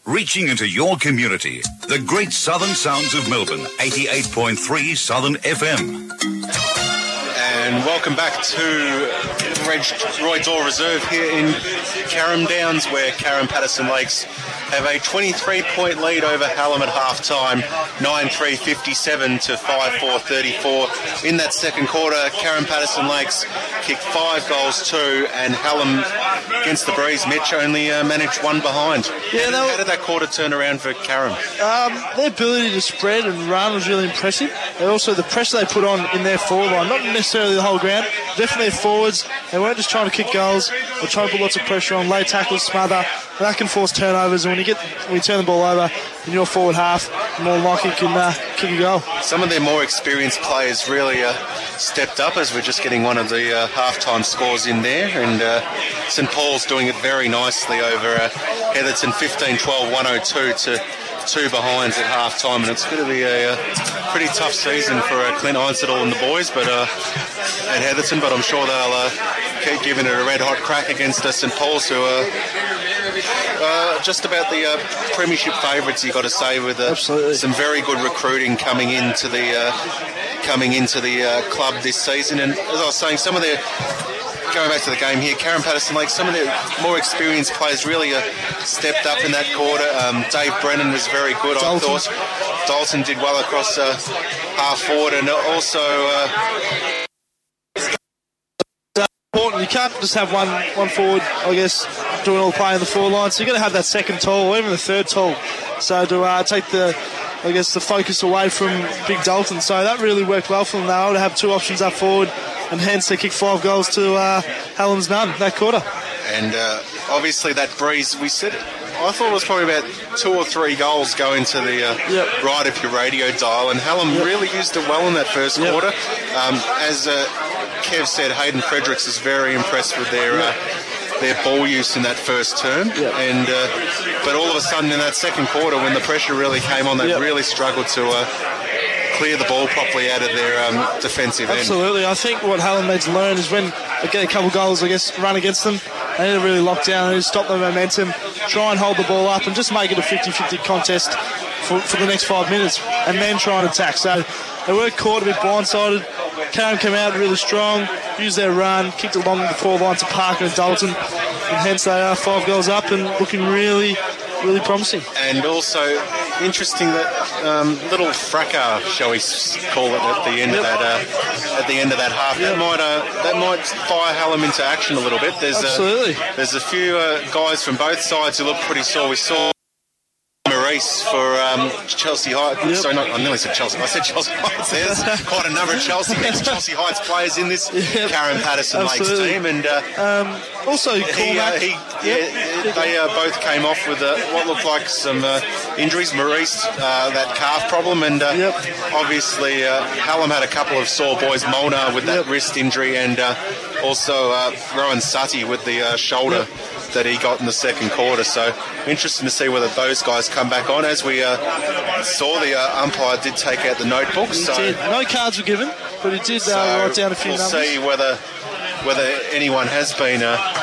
reaching into your community. The great southern sounds of Melbourne, 88.3 Southern FM. And welcome back to Roy Doyle Reserve here in Carrum Downs, where Carrum Patterson Lakes have a 23-point lead over Hallam at half-time, 9-3-57 to 5-4-34. In that second quarter, Carrum Patterson Lakes kicked 5 goals, 2, and Hallam, against the breeze, Mitch only managed 1 behind. Yeah, how did that quarter turn around for Carrum? Their ability to spread and run was really impressive. And also the pressure they put on in their forward line, not necessarily the whole ground, definitely their forwards. They weren't just trying to kick goals, they were trying to put lots of pressure on, lay tackles, smother, and that can force turnovers. And when you turn the ball over in your forward half, more likely you can kick a goal. Some of their more experienced players really stepped up, as we're just getting one of the half-time scores in there, and St Paul's doing it very nicely over Heatherton, 15-12, 102 to 2 behinds at half-time, and it's going to be a pretty tough season for Clint Einsedal and the boys at Heatherton, but I'm sure they'll keep giving it a red-hot crack against St Paul's, who are just about the premiership favourites, you've got to say, with some very good recruiting coming into the club this season. And as I was saying, going back to the game here, Carrum Patterson Lakes, some of their more experienced players really stepped up in that quarter. Dave Brennan was very good, I thought. Dalton did well across half forward, and also important. You can't just have one forward, I guess, doing all the play in the forward line. So you're going to have that second tall, or even the third tall. So to take the focus away from Big Dalton. So that really worked well for them. They were able to have 2 options up forward, and hence they kicked 5 goals to Hallam's none that quarter. And obviously that breeze, I thought it was probably about 2 or 3 goals going to the right of your radio dial, and Hallam really used it well in that first quarter. As Kev said, Hayden Fredericks is very impressed with their ball use in that first term, and but all of a sudden in that second quarter, when the pressure really came on, they really struggled to clear the ball properly out of their defensive end. Absolutely. I think what Hallam needs to learn is when they get a couple of goals, I guess, run against them, they need to really lock down and stop the momentum, try and hold the ball up and just make it a 50-50 contest for the next 5 minutes, and then try and attack. So they were caught a bit blindsided. Carrum came out really strong, used their run, kicked along the 4 lines of Parker and Dalton, and hence they are 5 goals up and looking really, really promising. And also interesting that little fracas, shall we call it, at the end of that half. That might fire Hallam into action a little bit. Absolutely. There's a few guys from both sides who look pretty sore. We saw Maurice for Chelsea Heights. Sorry, I nearly said Chelsea. I said Chelsea Heights. There's quite a number of Chelsea Heights players in this Carrum Patterson Lakes team, and also they both came off with what looked like some injuries. Maurice, that calf problem, and obviously Hallam had a couple of sore boys. Molnar with that wrist injury, and also Rowan Sutty with the shoulder that he got in the second quarter. So interesting to see whether those guys come back on. As we saw, the umpire did take out the notebook. He did. No cards were given, but he did write down a few numbers. We'll see whether anyone has been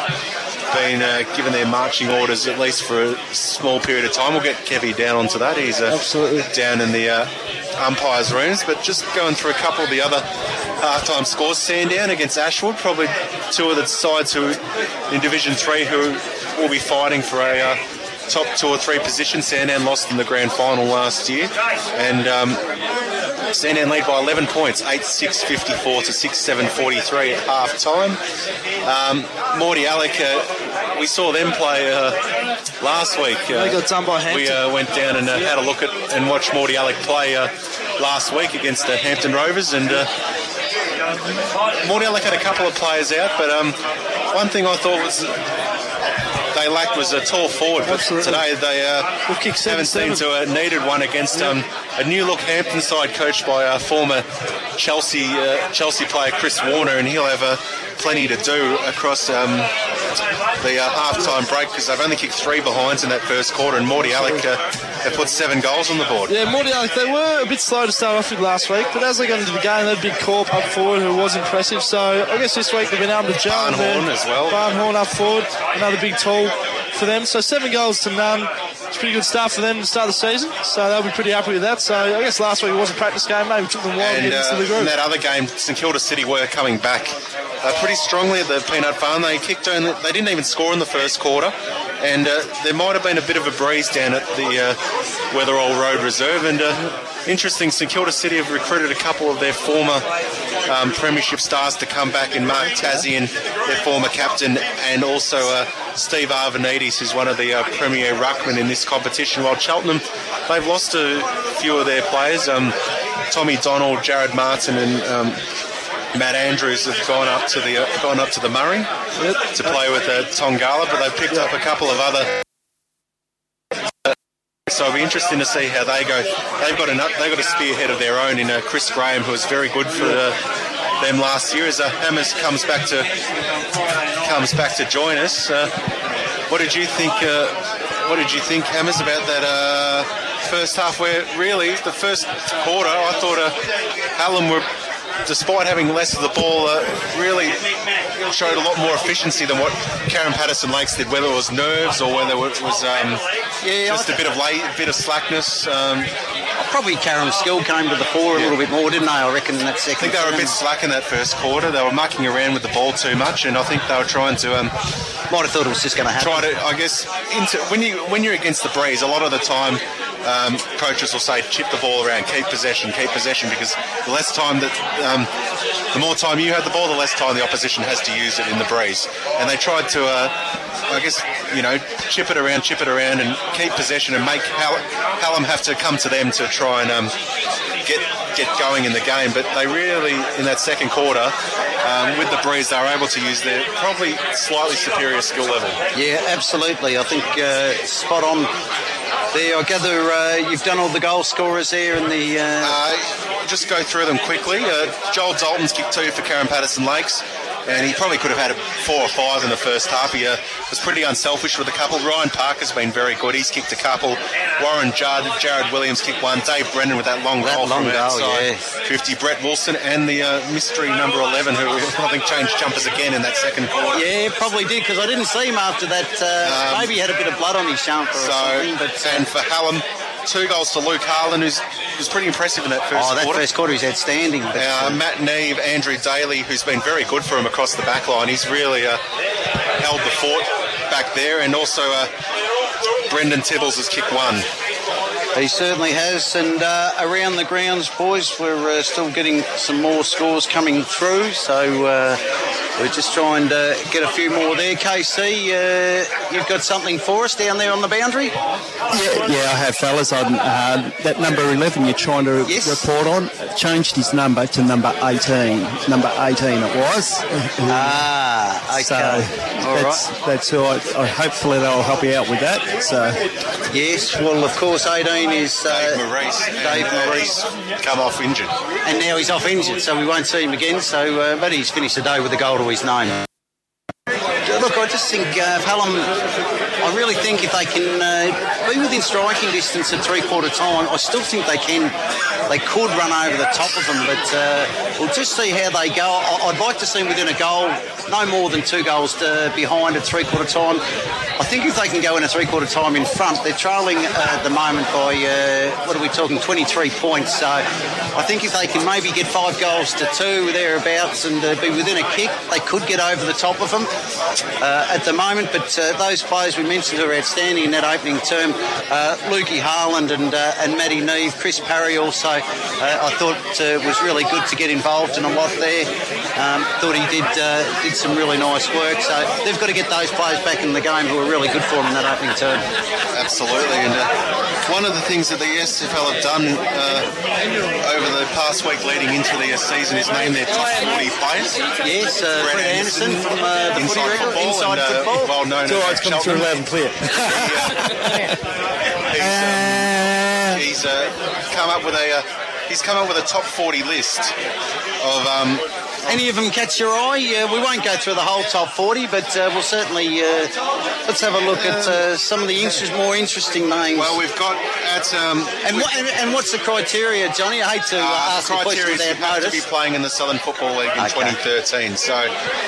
given their marching orders, at least for a small period of time. We'll get Kevy down onto that. He's absolutely down in the umpires' rooms. But just going through a couple of the other half-time scores. Sandown against Ashwood, probably 2 of the sides who in Division 3 who will be fighting for a top 2 or 3 position. Sandown lost in the grand final last year, and Sandown lead by 11 points, 8-6-54 to 6-7-43 at half-time. Morty Alec, we saw them play last week. They got done by Hampton. We went down and had a look at and watched Morty Alec play last week against Hampton Rovers, and Morty Alec had a couple of players out, but one thing I thought was they lacked was a tall forward. But today they haven't seemed to have needed one against a new-look Hampton side coached by former Chelsea player Chris Warner, and he'll have plenty to do across the half-time break, because they've only kicked 3 behinds in that first quarter, and Morty Alec have put 7 goals on the board. Yeah, Morty Alec, they were a bit slow to start off with last week, but as they got into the game, they had a big Corp up forward who was impressive. So I guess this week they've been able to gel. Barnhorn as well. Barnhorn up forward, another big tall for them. So 7 goals to none. It's a pretty good start for them to start the season. So they'll be pretty happy with that. So I guess last week it was a practice game. Maybe took them a while to get into the group. In that other game, St Kilda City were coming back pretty strongly at the Peanut Farm. They kicked on. They didn't even score in the first quarter. And there might have been a bit of a breeze down at the Weatherall Road Reserve. And interesting, St Kilda City have recruited a couple of their former premiership stars to come back in Mark Tazian, their former captain, and also Steve Arvanites, who's one of the premier ruckmen in this competition. While Cheltenham, they've lost a few of their players. Tommy Donald, Jared Martin, and Matt Andrews have gone up to the Murray to play with Tongala, but they've picked up a couple of other. So it'll be interesting to see how they go. They've got a spearhead of their own in Chris Graham, who was very good for them last year. As Hammers comes back to join us. What did you think? What did you think, Hammers, about that first half? Where really the first quarter, I thought Hallam were, despite having less of the ball, really showed a lot more efficiency than what Karen Patterson Lakes did, whether it was nerves or whether it was just a bit of slackness. Probably Karen Skill came to the fore a little bit more, didn't they, I reckon, in that second. I think they were a bit slack in that first quarter. They were mucking around with the ball too much, and I think they were trying to... might have thought it was just going to happen. I guess, when you're against the breeze, a lot of the time coaches will say, chip the ball around, keep possession, because the less time the more time you have the ball, the less time the opposition has to use it in the breeze. And they tried to, chip it around and keep possession and make Hallam have to come to them to try and get going in the game. But they really, in that second quarter, with the breeze, they were able to use their probably slightly superior skill level. Yeah, absolutely. I think spot on there. I gather you've done all the goal scorers there in the... just go through them quickly. Joel Dalton's kicked 2 for Karen Patterson Lakes, and he probably could have had 4 or 5 in the first half. He was pretty unselfish with a couple. Ryan Parker's been very good. He's kicked a couple. Warren Judd, Jared Williams kicked 1. Dave Brennan with that long goal from outside. 50. Brett Wilson and the mystery number 11, who I think changed jumpers again in that second quarter. Yeah, probably did, because I didn't see him after that. Maybe he had a bit of blood on his jumper or something. And for Hallam, 2 goals to Luke Harlan, who's pretty impressive in that first quarter. That first quarter is outstanding. Matt Neve, Andrew Daly, who's been very good for him across the back line. He's really held the fort back there. And also Brendan Tibbles has kicked 1. He certainly has. And around the grounds, boys, we're still getting some more scores coming through. So we're just trying to get a few more there. KC, you've got something for us down there on the boundary? Yeah, I have, fellas. That number 11 you're trying to report on, changed his number to number 18. Number 18 it was. Okay. So that's all right. Hopefully they'll help you out with that. So yes, well, of course, 18 is Dave Maurice. Dave Maurice. Come off injured. And now he's off injured, so we won't see him again. So, but he's finished the day with a goal to his name. Look, I just think Hallam, I really think if they can be within striking distance at three-quarter time, I still think they could run over the top of them, but we'll just see how they go. I'd like to see them within a goal, no more than 2 goals behind at three-quarter time. I think if they can go in a three-quarter time in front, they're trailing at the moment by, 23 points. So I think if they can maybe get 5 goals to 2 thereabouts and be within a kick, they could get over the top of them at the moment. But those players we mentioned who are outstanding in that opening term, Lukey Harland and Matty Neve, Chris Parry also, I thought was really good to get involved in a lot there. Thought he did some really nice work. So they've got to get those players back in the game who are really good for them in that opening term. Absolutely. And one of the things that the SFL have done over the past week leading into the season is name their top 40 players. Yes, Brett Anderson from the Inside Football. Well known as come through loud and clear. He's come up with a top 40 list of Any of them catch your eye? We won't go through the whole top 40, but we'll certainly let's have a look at some of the more interesting names. Well, we've got at and what's the criteria, Johnny? I hate to ask the question criteria is you have to be playing in the Southern Football League in 2013. So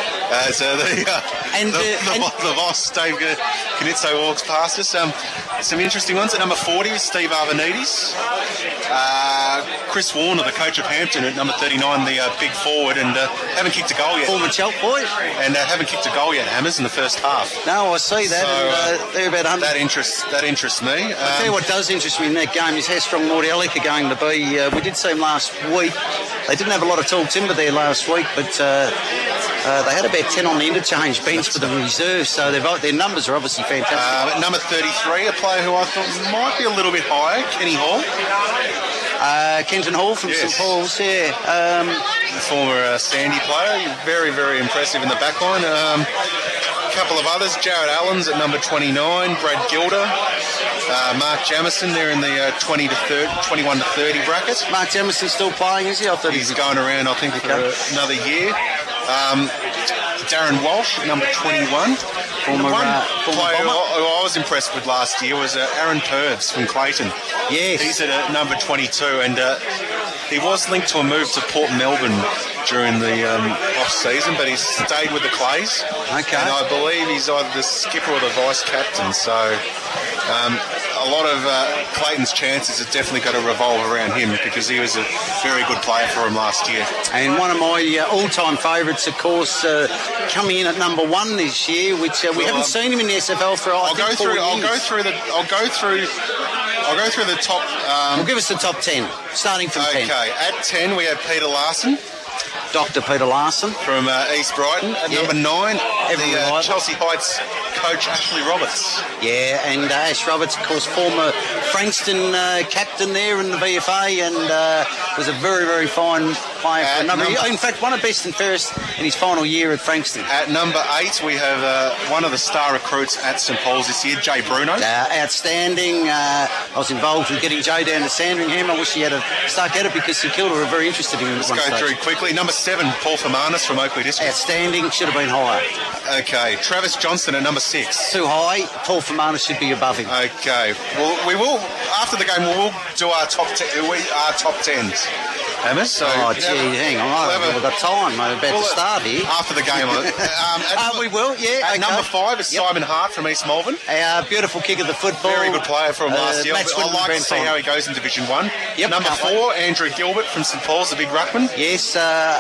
the boss, Dave Canizzo, walks past us. Some interesting ones. At number 40 is Steve Arvanites. Chris Warner, the coach of Hampton, at number 39, the big forward, and haven't kicked a goal yet. Former Chelp boy. And haven't kicked a goal yet, Hammers, in the first half. No, I see that. So, they're about 100. That interests me. I'll tell you what does interest me in that game is how strong Mordiallic are going to be. We did see them last week. They didn't have a lot of tall timber there last week, but they had about 10 on the interchange bench for the reserve, so their numbers are obviously fantastic. At number 33, a player who I thought might be a little bit higher, Kenny Hall. Kenton Hall from St Paul's, yeah. The former Sandy player, very, very impressive in the back line. A couple of others, Jared Allen's at number 29, Brad Gilder, Mark Jamison there in the 21 to 30 bracket. Mark Jamison's still playing, is he? I thought he's going around, I think, for another year. Darren Walsh, number 21. Former player who I was impressed with last year was Aaron Purves from Clayton. Yes. He's at number 22, and he was linked to a move to Port Melbourne during the off-season, but he's stayed with the Clays. Okay. And I believe he's either the skipper or the vice-captain, so a lot of Clayton's chances have definitely got to revolve around him because he was a very good player for him last year. And one of my all-time favourites, of course, coming in at number 1 this year, which we haven't seen him in the SFL for I'll go through the top. Well, give us the top 10, starting from 10. Okay, at 10 we have Peter Larson. Dr. Peter Larson. From East Brighton. At number 9, the Chelsea Heights coach Ashley Roberts. Yeah, and Ash Roberts, of course, former Frankston captain there in the VFA, and was a very, very fine player for a number of years. In fact, won a best and fairest in his final year at Frankston. At number 8, we have one of the star recruits at St Paul's this year, Jay Bruno. Outstanding. I was involved with getting Jay down to Sandringham. I wish he had stuck at it because St Kilda were very interested in him. Let's go through quickly. Number 7, Paul Fermanis from Oakley District. Outstanding. Should have been higher. Okay. Travis Johnston at number 6. Too high. Paul Fermanis should be above him. Okay. Well, we will, after the game, we'll do our top 10s. Hammers, so gee, hang on. We've got time. We're about to start here. After the game. We will, yeah. At number 5 is Simon Hart from East Malvern. A beautiful kick of the football. Very good player from last year. I'd like to see how he goes in Division 1. Yep, number 4, Andrew Gilbert from St Paul's, the big ruckman. Yes,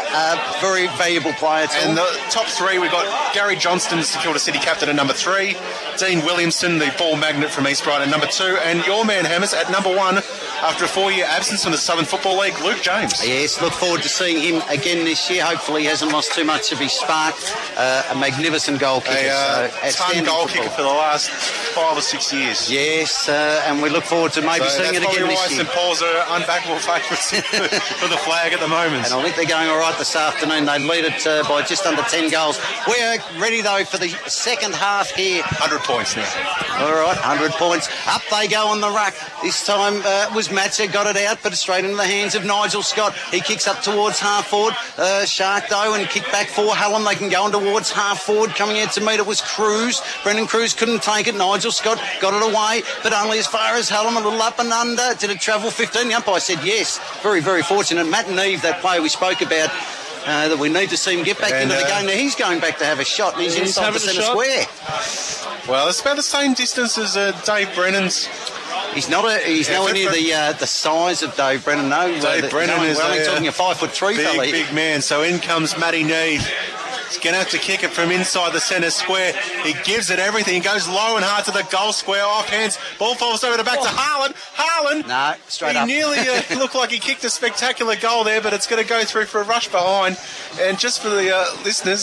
a very valuable player too. And the top 3, we've got Gary Johnston, St Kilda City captain, at number 3. Dean Williamson, the ball magnet from East Brighton, at number 2. And your man, Hammers, at number 1, after a 4-year absence from the Southern Football League, Luke James. Yes, look forward to seeing him again this year. Hopefully he hasn't lost too much of his spark. A magnificent goal kicker. Ton goal kicker for the last 5 or 6 years. Yes, and we look forward to maybe seeing it again this year. St Paul's are unbackable favourites for the flag at the moment. And I think they're going all right this afternoon. They lead it by just under 10 goals. We're ready, though, for the second half here. 100 points now. All right, 100 points. Up they go on the ruck. This time was Matzer, got it out, but it's straight into the hands of Nigel Scott. He kicks up towards half forward. Shark, though, and kick back for Hallam. They can go on towards half forward. Coming out to meet it was Cruz. Brendan Cruz couldn't take it. Nigel Scott got it away, but only as far as Hallam, a little up and under. Did it travel 15? The umpire said yes. Very, very fortunate. Matt Neve, that player we spoke about, that we need to see him get back into the game. Now he's going back to have a shot, and he's inside the centre square. Well, it's about the same distance as Dave Brennan's. He's nowhere near the size of Dave Brennan. No, Dave Brennan is only talking a 5'3" fella. Big man. So in comes Matty Neve. He's going to have to kick it from inside the centre square. He gives it everything. He goes low and hard to the goal square. Off hands. Ball falls over the back to Harlan. Harlan. No, straight up. He nearly looked like he kicked a spectacular goal there, but it's going to go through for a rush behind. And just for the listeners,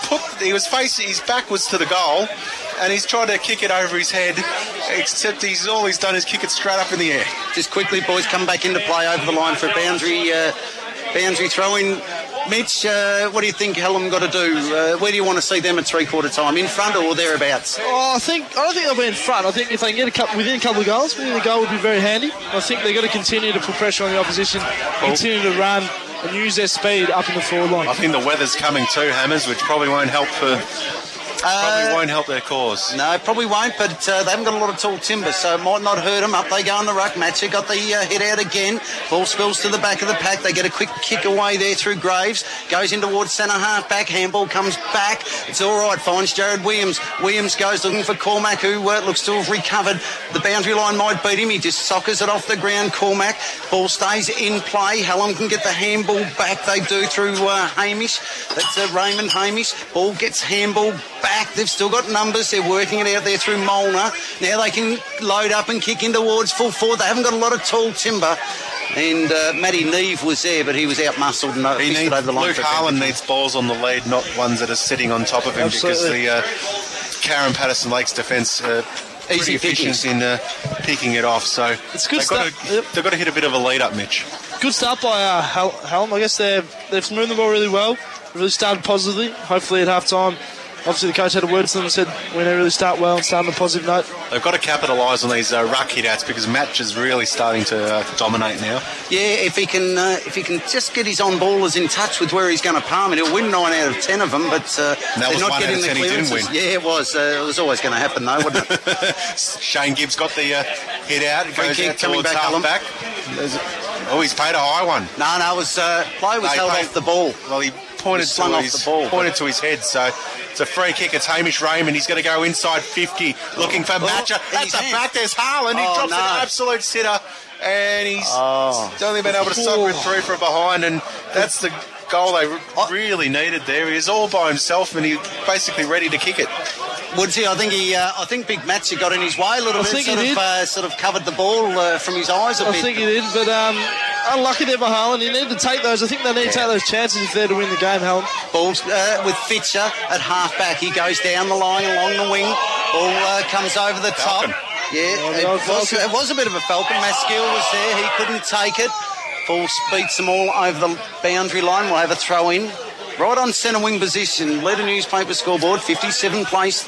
his back was to the goal, and he's tried to kick it over his head, except all he's done is kick it straight up in the air. Just quickly, boys, come back into play over the line for a boundary throw-in. Mitch, what do you think Hallam got to do? Where do you want to see them at three-quarter time? In front or thereabouts? I don't think they'll be in front. I think if they can get within a couple of goals, within the goal would be very handy. I think they've got to continue to put pressure on the opposition, continue to run, and use their speed up in the forward line. I think the weather's coming too, Hammers, which probably won't help their cause. No, probably won't, but they haven't got a lot of tall timber, so it might not hurt them. Up they go on the ruck. Matcher got the head out again. Ball spills to the back of the pack. They get a quick kick away there through Graves. Goes in towards centre half back. Handball comes back. It's all right. Finds Jared Williams. Williams goes looking for Cormac, who looks to have recovered. The boundary line might beat him. He just soccers it off the ground. Cormac. Ball stays in play. Hallam can get the handball back. They do through Hamish. That's Raymond Hamish. Ball gets handball back. They've still got numbers. They're working it out there through Molnar. Now they can load up and kick in towards full forward. They haven't got a lot of tall timber. And Matty Neve was there, but he was out-muscled and fisted over the line. Luke Harlan needs balls on the lead, not ones that are sitting on top of him. Absolutely. Because the Karen Patterson Lakes defence easy efficient in picking it off. So it's good they've got to hit a bit of a lead up, Mitch. Good start by Hallam. I guess they've smoothed the ball really well. Really started positively. Hopefully at half-time, obviously the coach had a word to them and said we're going to really start well and start on a positive note. They've got to capitalise on these ruck hit-outs because Match is really starting to dominate now. Yeah, if he can just get his on-ballers in touch with where he's going to palm it, he'll win 9 out of 10 of them, but they're not getting the clearances. He didn't win. Yeah, it was. It was always going to happen though, wasn't it? Shane Gibbs got the hit-out. It goes out towards half-back. He's paid a high one. No, it was play was held off the ball. Well, he pointed to his head, so it's a free kick. It's Hamish Raymond. He's going to go inside 50, looking for Matcher. That's a fact. There's Harlan. He drops an absolute sitter, and he's only been able to sock it through from behind, and that's the goal they really needed there. He was all by himself, and he's basically ready to kick it. Woodsy, I think Big Matcher got in his way a little bit. Sort of covered the ball from his eyes a bit. I think he did, but unlucky there by Harlan. You need to take those. I think they need to take those chances if they're to win the game, Harlan. Balls with Fitcher at half-back. He goes down the line along the wing. Ball comes over the top. Yeah, it was a bit of a Falcon. Maskill was there. He couldn't take it. Ball beats them all over the boundary line. We'll have a throw in. Right on centre wing position. Leader newspaper scoreboard, 57 place,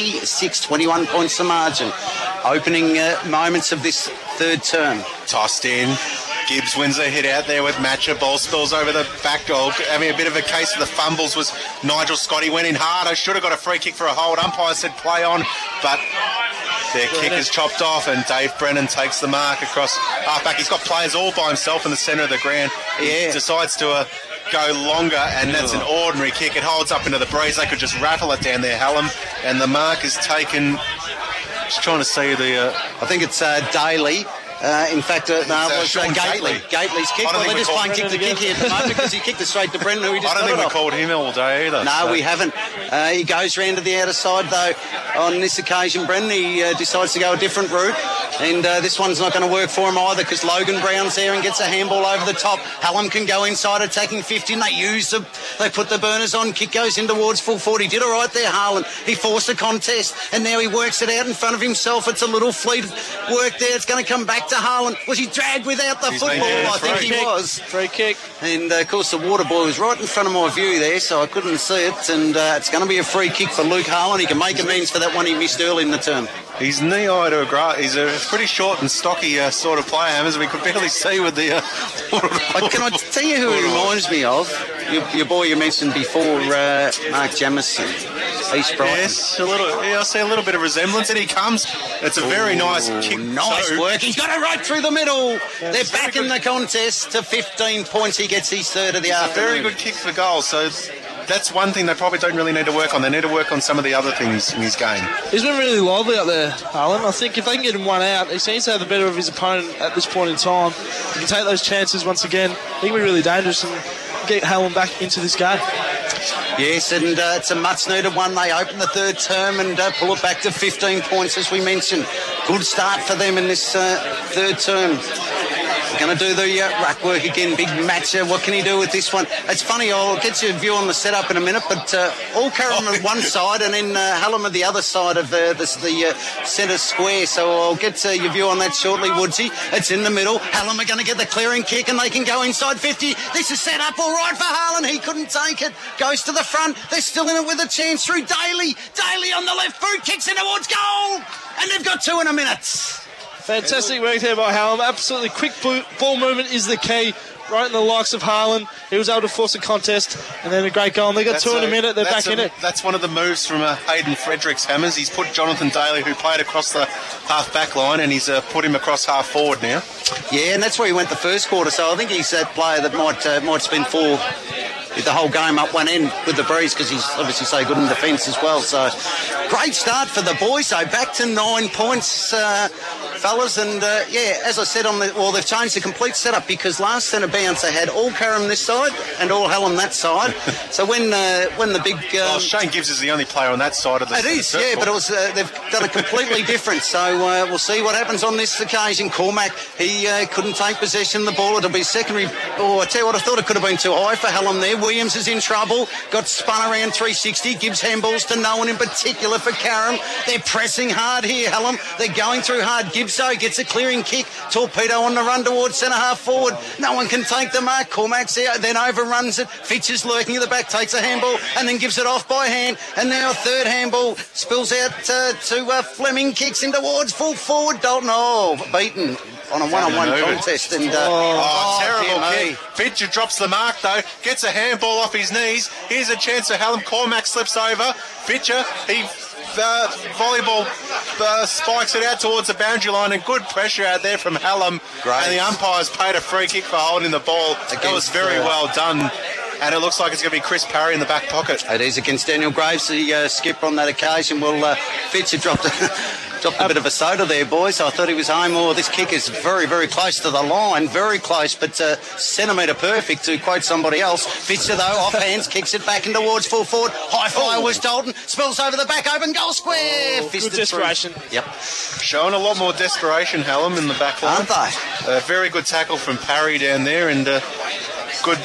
36, 21 points the margin. Opening moments of this third term. Tossed in. Gibbs wins a hit out there with Matcher. Ball spills over the back goal. Having a bit of a case of the fumbles was Nigel Scott. He went in hard. I should have got a free kick for a hold. Umpire said play on, but their kick is chopped off, and Dave Brennan takes the mark across half-back. He's got players all by himself in the centre of the ground. He decides to go longer, and that's an ordinary kick. It holds up into the breeze. They could just rattle it down there, Hallam, and the mark is taken. Just trying to see the... I think it's Daly. In fact, it was Gately. Gately's kick. Well, they're just playing kick the kick here at the moment because he kicked it straight to Brendan, who he just I don't think we called him all day either. No, we haven't. He goes round to the outer side, though. On this occasion, Brendan, he decides to go a different route. And this one's not going to work for him either because Logan Brown's there and gets a handball over the top. Hallam can go inside, attacking 50, and they put the burners on. Kick goes in towards full 40. Did all right there, Harlan. He forced a contest, and now he works it out in front of himself. It's a little fleet work there. It's going to come back to Harlan. Was he dragged without the football? I think he was. Free kick. And, of course, the water boy was right in front of my view there, so I couldn't see it. And it's going to be a free kick for Luke Harlan. He can make amends for that one he missed early in the term. He's knee-high to a grass. He's a pretty short and stocky sort of player, Hammers. We could barely see with the... Can I tell you who he reminds me of? Your boy you mentioned before, Mark Jamison, East Brighton. Yes, I see a little bit of resemblance. And he comes. It's a very nice kick. Nice work. He's got it right through the middle. They're back in the contest to 15 points. He gets his third of the afternoon. Very good kick for goal. So... that's one thing they probably don't really need to work on. They need to work on some of the other things in his game. He's been really lively out there, Harlan. I think if they can get him one out, he seems to have the better of his opponent at this point in time. He can take those chances once again. He can be really dangerous and get Hallam back into this game. Yes, and it's a much-needed one. They open the third term and pull it back to 15 points, as we mentioned. Good start for them in this third term. Going to do the ruck work again. Big Matcher. What can he do with this one? It's funny, I'll get you a view on the setup in a minute, but all Carrum on one side and then Hallam at the other side of the centre square. So I'll get your view on that shortly, Woodsy. It's in the middle. Hallam are going to get the clearing kick and they can go inside 50. This is set up all right for Harlan. He couldn't take it. Goes to the front. They're still in it with a chance through Daly. Daly on the left boot. Kicks in towards goal. And they've got 2 in a minute. Fantastic work there by Hallam. Absolutely quick ball movement is the key. right in the likes of Harlan. He was able to force a contest, and then a great goal. And they got 2 in a minute. They're back in it. That's one of the moves from Hayden Fredericks, Hammers. He's put Jonathan Daly, who played across the half-back line, and he's put him across half-forward now. Yeah, and that's where he went the first quarter. So I think he's that player that might spend the whole game up one end with the breeze, because he's obviously so good in defence as well. So great start for the boys. So back to 9 points, fellas. And as I said, they've changed the complete setup, because last centre bounce they had all Carrum this side and all Hallam that side. So when the big Shane Gibbs is the only player on that side of the. It is, yeah, but they've done it completely different. So we'll see what happens on this occasion. Cormac, he couldn't take possession of the ball. It'll be secondary. I tell you what, I thought it could have been too high for Hallam there. Williams is in trouble. Got spun around 360. Gives handballs to no one in particular for Carrum. They're pressing hard here, Hallam. They're going through hard. Gibso gets a clearing kick. Torpedo on the run towards centre half forward. No one can take the mark. Cormac's out, then overruns it. Fitch is lurking at the back, takes a handball and then gives it off by hand. And now a third handball spills out to Fleming. Kicks in towards full forward. Dalton, beaten on a one-on-one contest. And terrible kick. Pitcher drops the mark though, gets a handball off his knees. Here's a chance for Hallam. Cormac slips over. Pitcher, he volleyball spikes it out towards the boundary line, and good pressure out there from Hallam. Great. And the umpires paid a free kick for holding the ball. That was very well done. And it looks like it's going to be Chris Parry in the back pocket. It is against Daniel Graves, the skipper on that occasion. Well, Fitcher dropped a bit of a soda there, boys. I thought he was home. This kick is very, very close to the line. Very close, but centimetre perfect, to quote somebody else. Fitcher, though, off hands, kicks it back in towards full forward. High flyer was Dalton. Spills over the back, open goal square. Good desperation. Yep. Showing a lot more desperation, Hallam, in the back line. Aren't they? Very good tackle from Parry down there, and good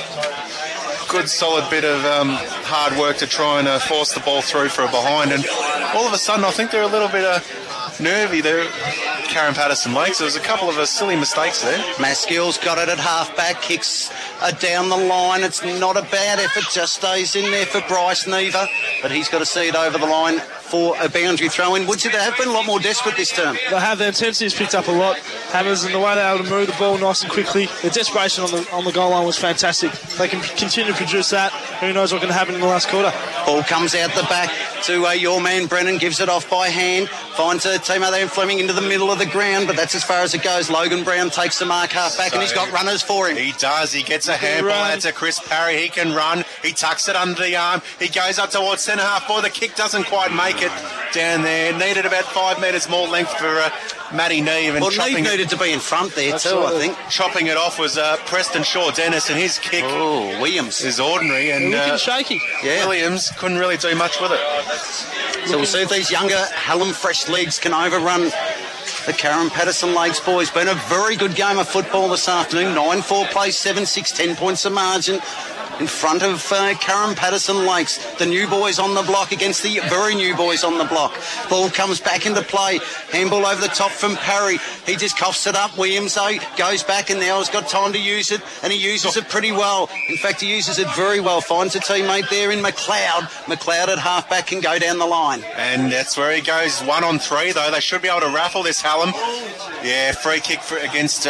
solid bit of hard work to try and force the ball through for a behind. And all of a sudden, I think they're a little bit nervy there, Carrum Patterson Lakes. There was a couple of silly mistakes there. Maskell's got it at half-back, kicks down the line. It's not a bad effort, just stays in there for Bryce Neaver, but he's got to see it over the line for a boundary throw-in. Would you, they have been a lot more desperate this term? They have. Their intensity has picked up a lot. Hammers, and the way they're able to move the ball nice and quickly. The desperation on the goal line was fantastic. They can continue to produce that. Who knows what can happen in the last quarter. Ball comes out the back to your man Brennan, gives it off by hand, finds a teammate there in Fleming into the middle of the ground, but that's as far as it goes. Logan Brown takes the mark half back, and he's got runners for him. He does. He gets a handball out to Chris Parry. He can run. He tucks it under the arm. He goes up towards centre half forward. The kick doesn't quite make it down there. Needed about 5 metres more length for Matty Neve. Well, Neve needed to be in front there too, I think. Chopping it off was Preston Shaw Dennis, and his kick Williams is ordinary. And looking shaky. Yeah. Williams couldn't really do much with it. So we'll see if these younger Hallam fresh legs can overrun the Carrum Patterson Lakes boys. Been a very good game of football this afternoon. 9-4 plays, 7-6, 10 points of margin in front of Carrum Patterson Lakes. The new boys on the block against the very new boys on the block. Ball comes back into play. Handball over the top from Parry. He just coughs it up. Williams, though, goes back and now has got time to use it, and he uses it pretty well. In fact, he uses it very well. Finds a teammate there in McLeod. McLeod at half-back can go down the line. And that's where he goes. 1-on-3, though. They should be able to raffle this, Hallam. Yeah, free kick against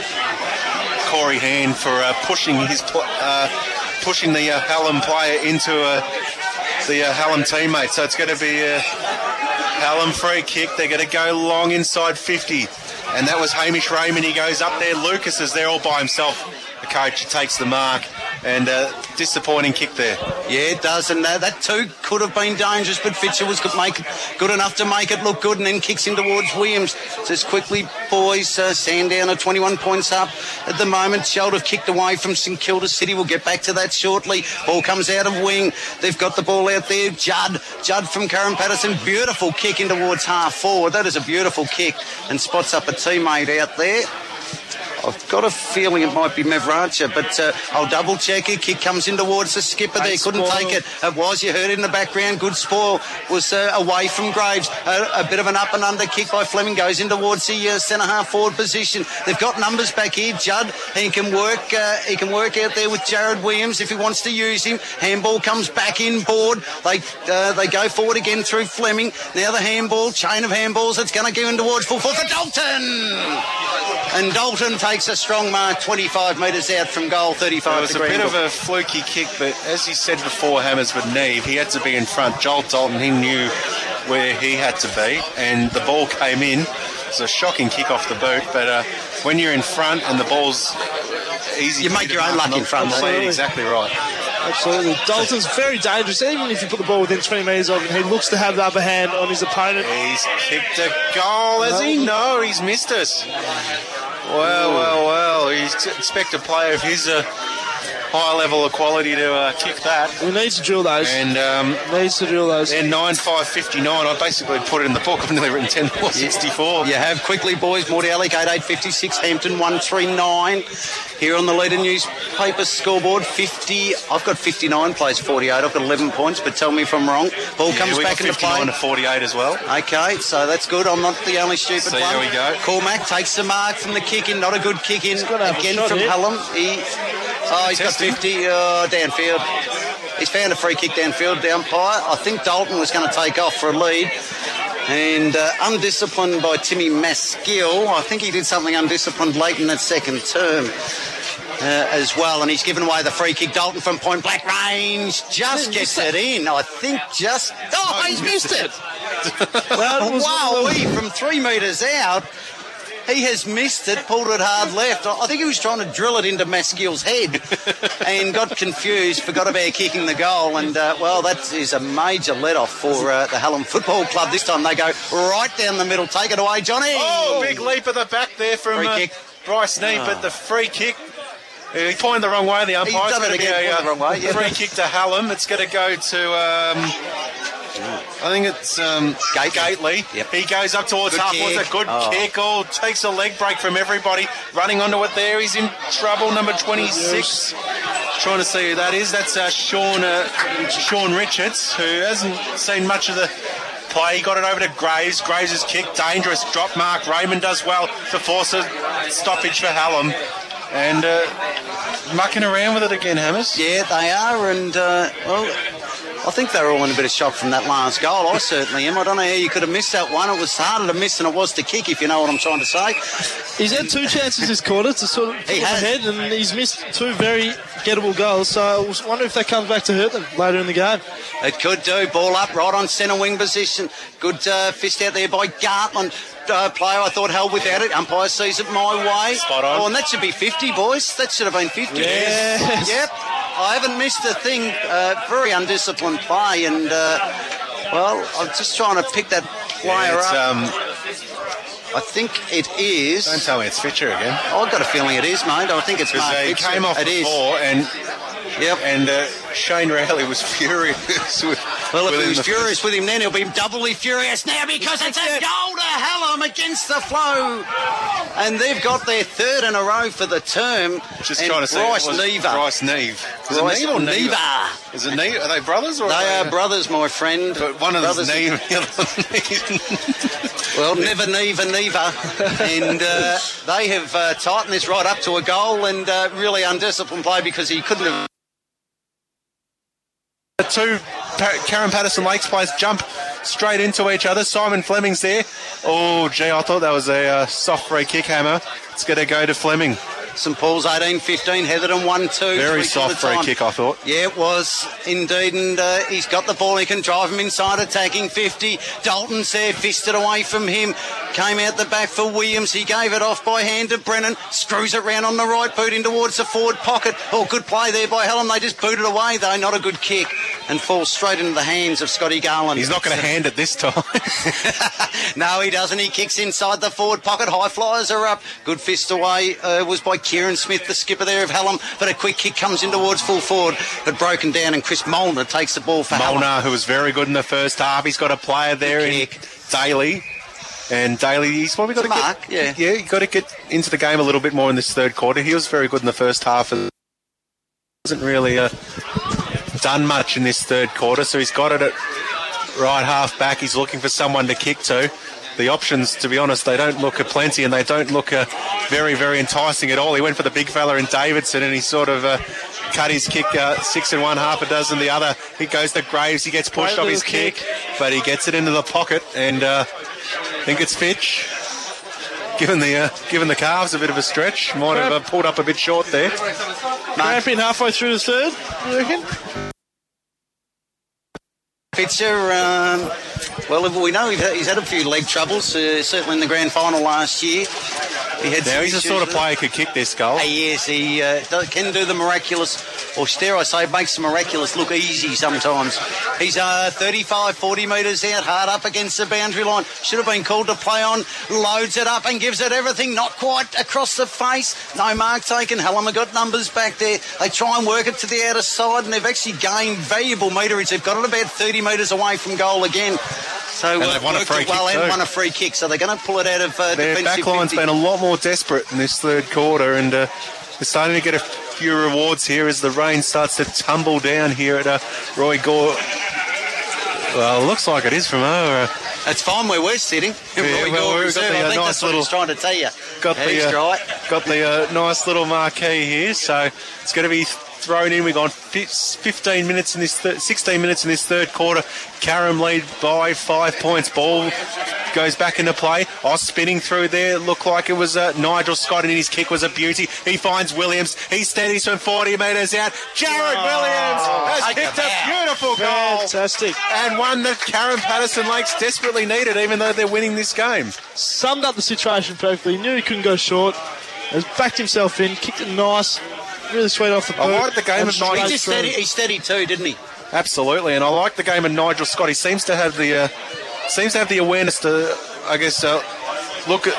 Corey Hand for pushing the Hallam player into the Hallam teammate. So it's going to be a Hallam free kick. They're going to go long inside 50. And that was Hamish Raymond. He goes up there. Lucas is there all by himself. The coach takes the mark. And disappointing kick there. Yeah, it does. And that too could have been dangerous, but Fitcher was good enough to make it look good, and then kicks in towards Williams. Just quickly, boys, Sandown are 21 points up at the moment. Shelter kicked away from St Kilda City. We'll get back to that shortly. Ball comes out of wing. They've got the ball out there. Judd from Carrum Patterson. Beautiful kick in towards half forward. That is a beautiful kick, and spots up a teammate out there. I've got a feeling it might be Mevracha, but I'll double check it. Kick comes in towards the skipper there. Couldn't take it. It was, you heard it in the background. Good spoil. Was away from Graves. A bit of an up and under kick by Fleming. Goes in towards the centre half forward position. They've got numbers back here. Judd, he can work out there with Jared Williams if he wants to use him. Handball comes back in board. They go forward again through Fleming. Now the handball, chain of handballs. It's going to go in towards full forward for Dalton. And Dalton takes a strong mark, 25 metres out from goal, 35 It was a bit of a fluky kick, but as he said before, Hammers with Neve, he had to be in front. Joel Dalton, he knew where he had to be, and the ball came in. It's a shocking kick off the boot, but when you're in front and the ball's easy, you make your own luck in front. Exactly right. Absolutely. Dalton's very dangerous. Even if you put the ball within 20 metres of him, he looks to have the upper hand on his opponent. He's kicked a goal, has he? No, he's missed it. Well. You expect a player of his high level of quality to kick that. We need to drill those. And needs to drill those. And 9.5.59. I basically put it in the book. I've nearly written 10.64. You have quickly, boys. Morty Alec 88.56. Hampton 139. Here on the Leader newspaper scoreboard, 50. I've got 59 plays 48. I've got 11 points, but tell me if I'm wrong. Ball comes back into play. 59 to 48 as well. Okay, so that's good. I'm not the only stupid one. Here we go. Cormac takes the mark from the kick in. Not a good kick in. Again from Hallam. He's got 50 downfield. He's found a free kick downfield, the umpire. I think Dalton was going to take off for a lead. And undisciplined by Timmy Maskill. I think he did something undisciplined late in that second term as well. And he's given away the free kick. Dalton from point blank range just gets it in. I think just... Oh, he's missed it. Wow, from 3 metres out. He has missed it, pulled it hard left. I think he was trying to drill it into Maskill's head and got confused, forgot about kicking the goal. And, that is a major let-off for the Hallam Football Club. This time they go right down the middle. Take it away, Johnny. Oh, big leap at the back there from Bryce Neve, but the free kick... He pointed the wrong way, the umpire. He's done it again, the wrong way. Yeah. Free kick to Hallam. It's going to go to... I think it's Gately. Yep. He goes up towards half. What's a good kick? Oh, takes a leg break from everybody. Running onto it there. He's in trouble. Number 26. Trying to see who that is. That's Sean Richards, who hasn't seen much of the play. He got it over to Graves. Graves' kick. Dangerous. Drop mark. Raymond does well to force a stoppage for Hallam. And mucking around with it again, Hammers. Yeah, they are. And, I think they were all in a bit of shock from that last goal. I certainly am. I don't know how you could have missed that one. It was harder to miss than it was to kick, if you know what I'm trying to say. He's had 2 chances this quarter to sort of put him ahead, and he's missed 2 very gettable goals. So I wonder if that comes back to hurt them later in the game. It could do. Ball up right on centre wing position. Good fist out there by Gartland. Player I thought held without it. Umpire sees it my way. Spot on. Oh, and that should be 50, boys. That should have been 50. Yes. Yep. I haven't missed a thing. Very undisciplined play, and I'm just trying to pick that player up. I think it is. Don't tell me it's Fisher again. I've got a feeling it is, mate. I think it's Mark Fisher. He came off before, and Shane Rowley was furious with. Well, if he was furious with him then, he'll be doubly furious now because it's a goal to Hallam against the flow. And they've got their 3rd in a row for the term. Just trying to say Bryce Neve. Bryce Neve. Is it Neve or Neva? Is it Neve? Are they brothers? Or they are brothers, my friend. But one of them is Neve, the other Neve. Well, never Neva. And they have tightened this right up to a goal, and really undisciplined play because he couldn't have... The 2 Karen Patterson Lakes players jump straight into each other. Simon Fleming's there. Oh, gee, I thought that was a soft free kick, Hammer. It's going to go to Fleming. St Paul's 18-15, Heatherton 1-2. Very soft free kick, I thought. Yeah, it was indeed, and he's got the ball. He can drive him inside, attacking 50. Dalton's there, fisted away from him. Came out the back for Williams. He gave it off by hand to Brennan. Screws it round on the right boot in towards the forward pocket. Oh, good play there by Hallam. They just booted away, though. Not a good kick. And falls straight into the hands of Scotty Garland. He's not going to hand it this time. No, he doesn't. He kicks inside the forward pocket. High flyers are up. Good fist away was by Kieran Smith, the skipper there of Hallam. But a quick kick comes in towards full forward. But broken down, and Chris Molnar takes the ball for Hallam. Molnar, who was very good in the first half. He's got a player there in Daly. And Daly, he's probably got to get... Yeah, you've got to get into the game a little bit more in this 3rd quarter. He was very good in the first half. And hasn't really done much in this 3rd quarter, so he's got it at right half back. He's looking for someone to kick to. The options, to be honest, they don't look plenty, and they don't look very, very enticing at all. He went for the big fella in Davidson, and he sort of cut his kick 6 in one, half a dozen the other. He goes to Graves. He gets pushed off his kick, but he gets it into the pocket, and I think it's Fitch. given the calves a bit of a stretch. Might have pulled up a bit short there. Cramping halfway through the third, you reckon? Pitcher, well, we know he's had a few leg troubles, certainly in the grand final last year. He's the sort of player who could kick this goal. He is. He can do the miraculous, or dare I say, makes the miraculous look easy sometimes. He's 35, 40 metres out, hard up against the boundary line. Should have been called to play on. Loads it up and gives it everything. Not quite across the face. No mark taken. Hallam have got numbers back there. They try and work it to the outer side, and they've actually gained valuable meterage. They've got it about 30 metres away from goal again. So they've won a free kick and won a free kick, so they're going to pull it out of their defensive. Their backline's been a lot more desperate in this third quarter, and they're starting to get a few rewards here as the rain starts to tumble down here at Roy Gore. Well, it looks like it is from over. That's fine where we're sitting. Roy Gore Reserve. I think that's what he's trying to tell you. Got the nice little marquee here, so it's going to be thrown in. We've gone 16 minutes in this third quarter. Carrum lead by 5 points. Ball goes back into play. Spinning through there. Looked like it was Nigel Scott, and his kick was a beauty. He finds Williams. He steadies from 40 metres out. Jared Williams has kicked a beautiful goal. Fantastic. And one that Carrum Patterson Lakes desperately needed, even though they're winning this game. Summed up the situation perfectly. He knew he couldn't go short. Has backed himself in, kicked it nice. Really sweet off the boot. I like the game of Nigel. He steadied too, didn't he? Absolutely, and I like the game of Nigel Scott. He seems to have the awareness to, I guess, look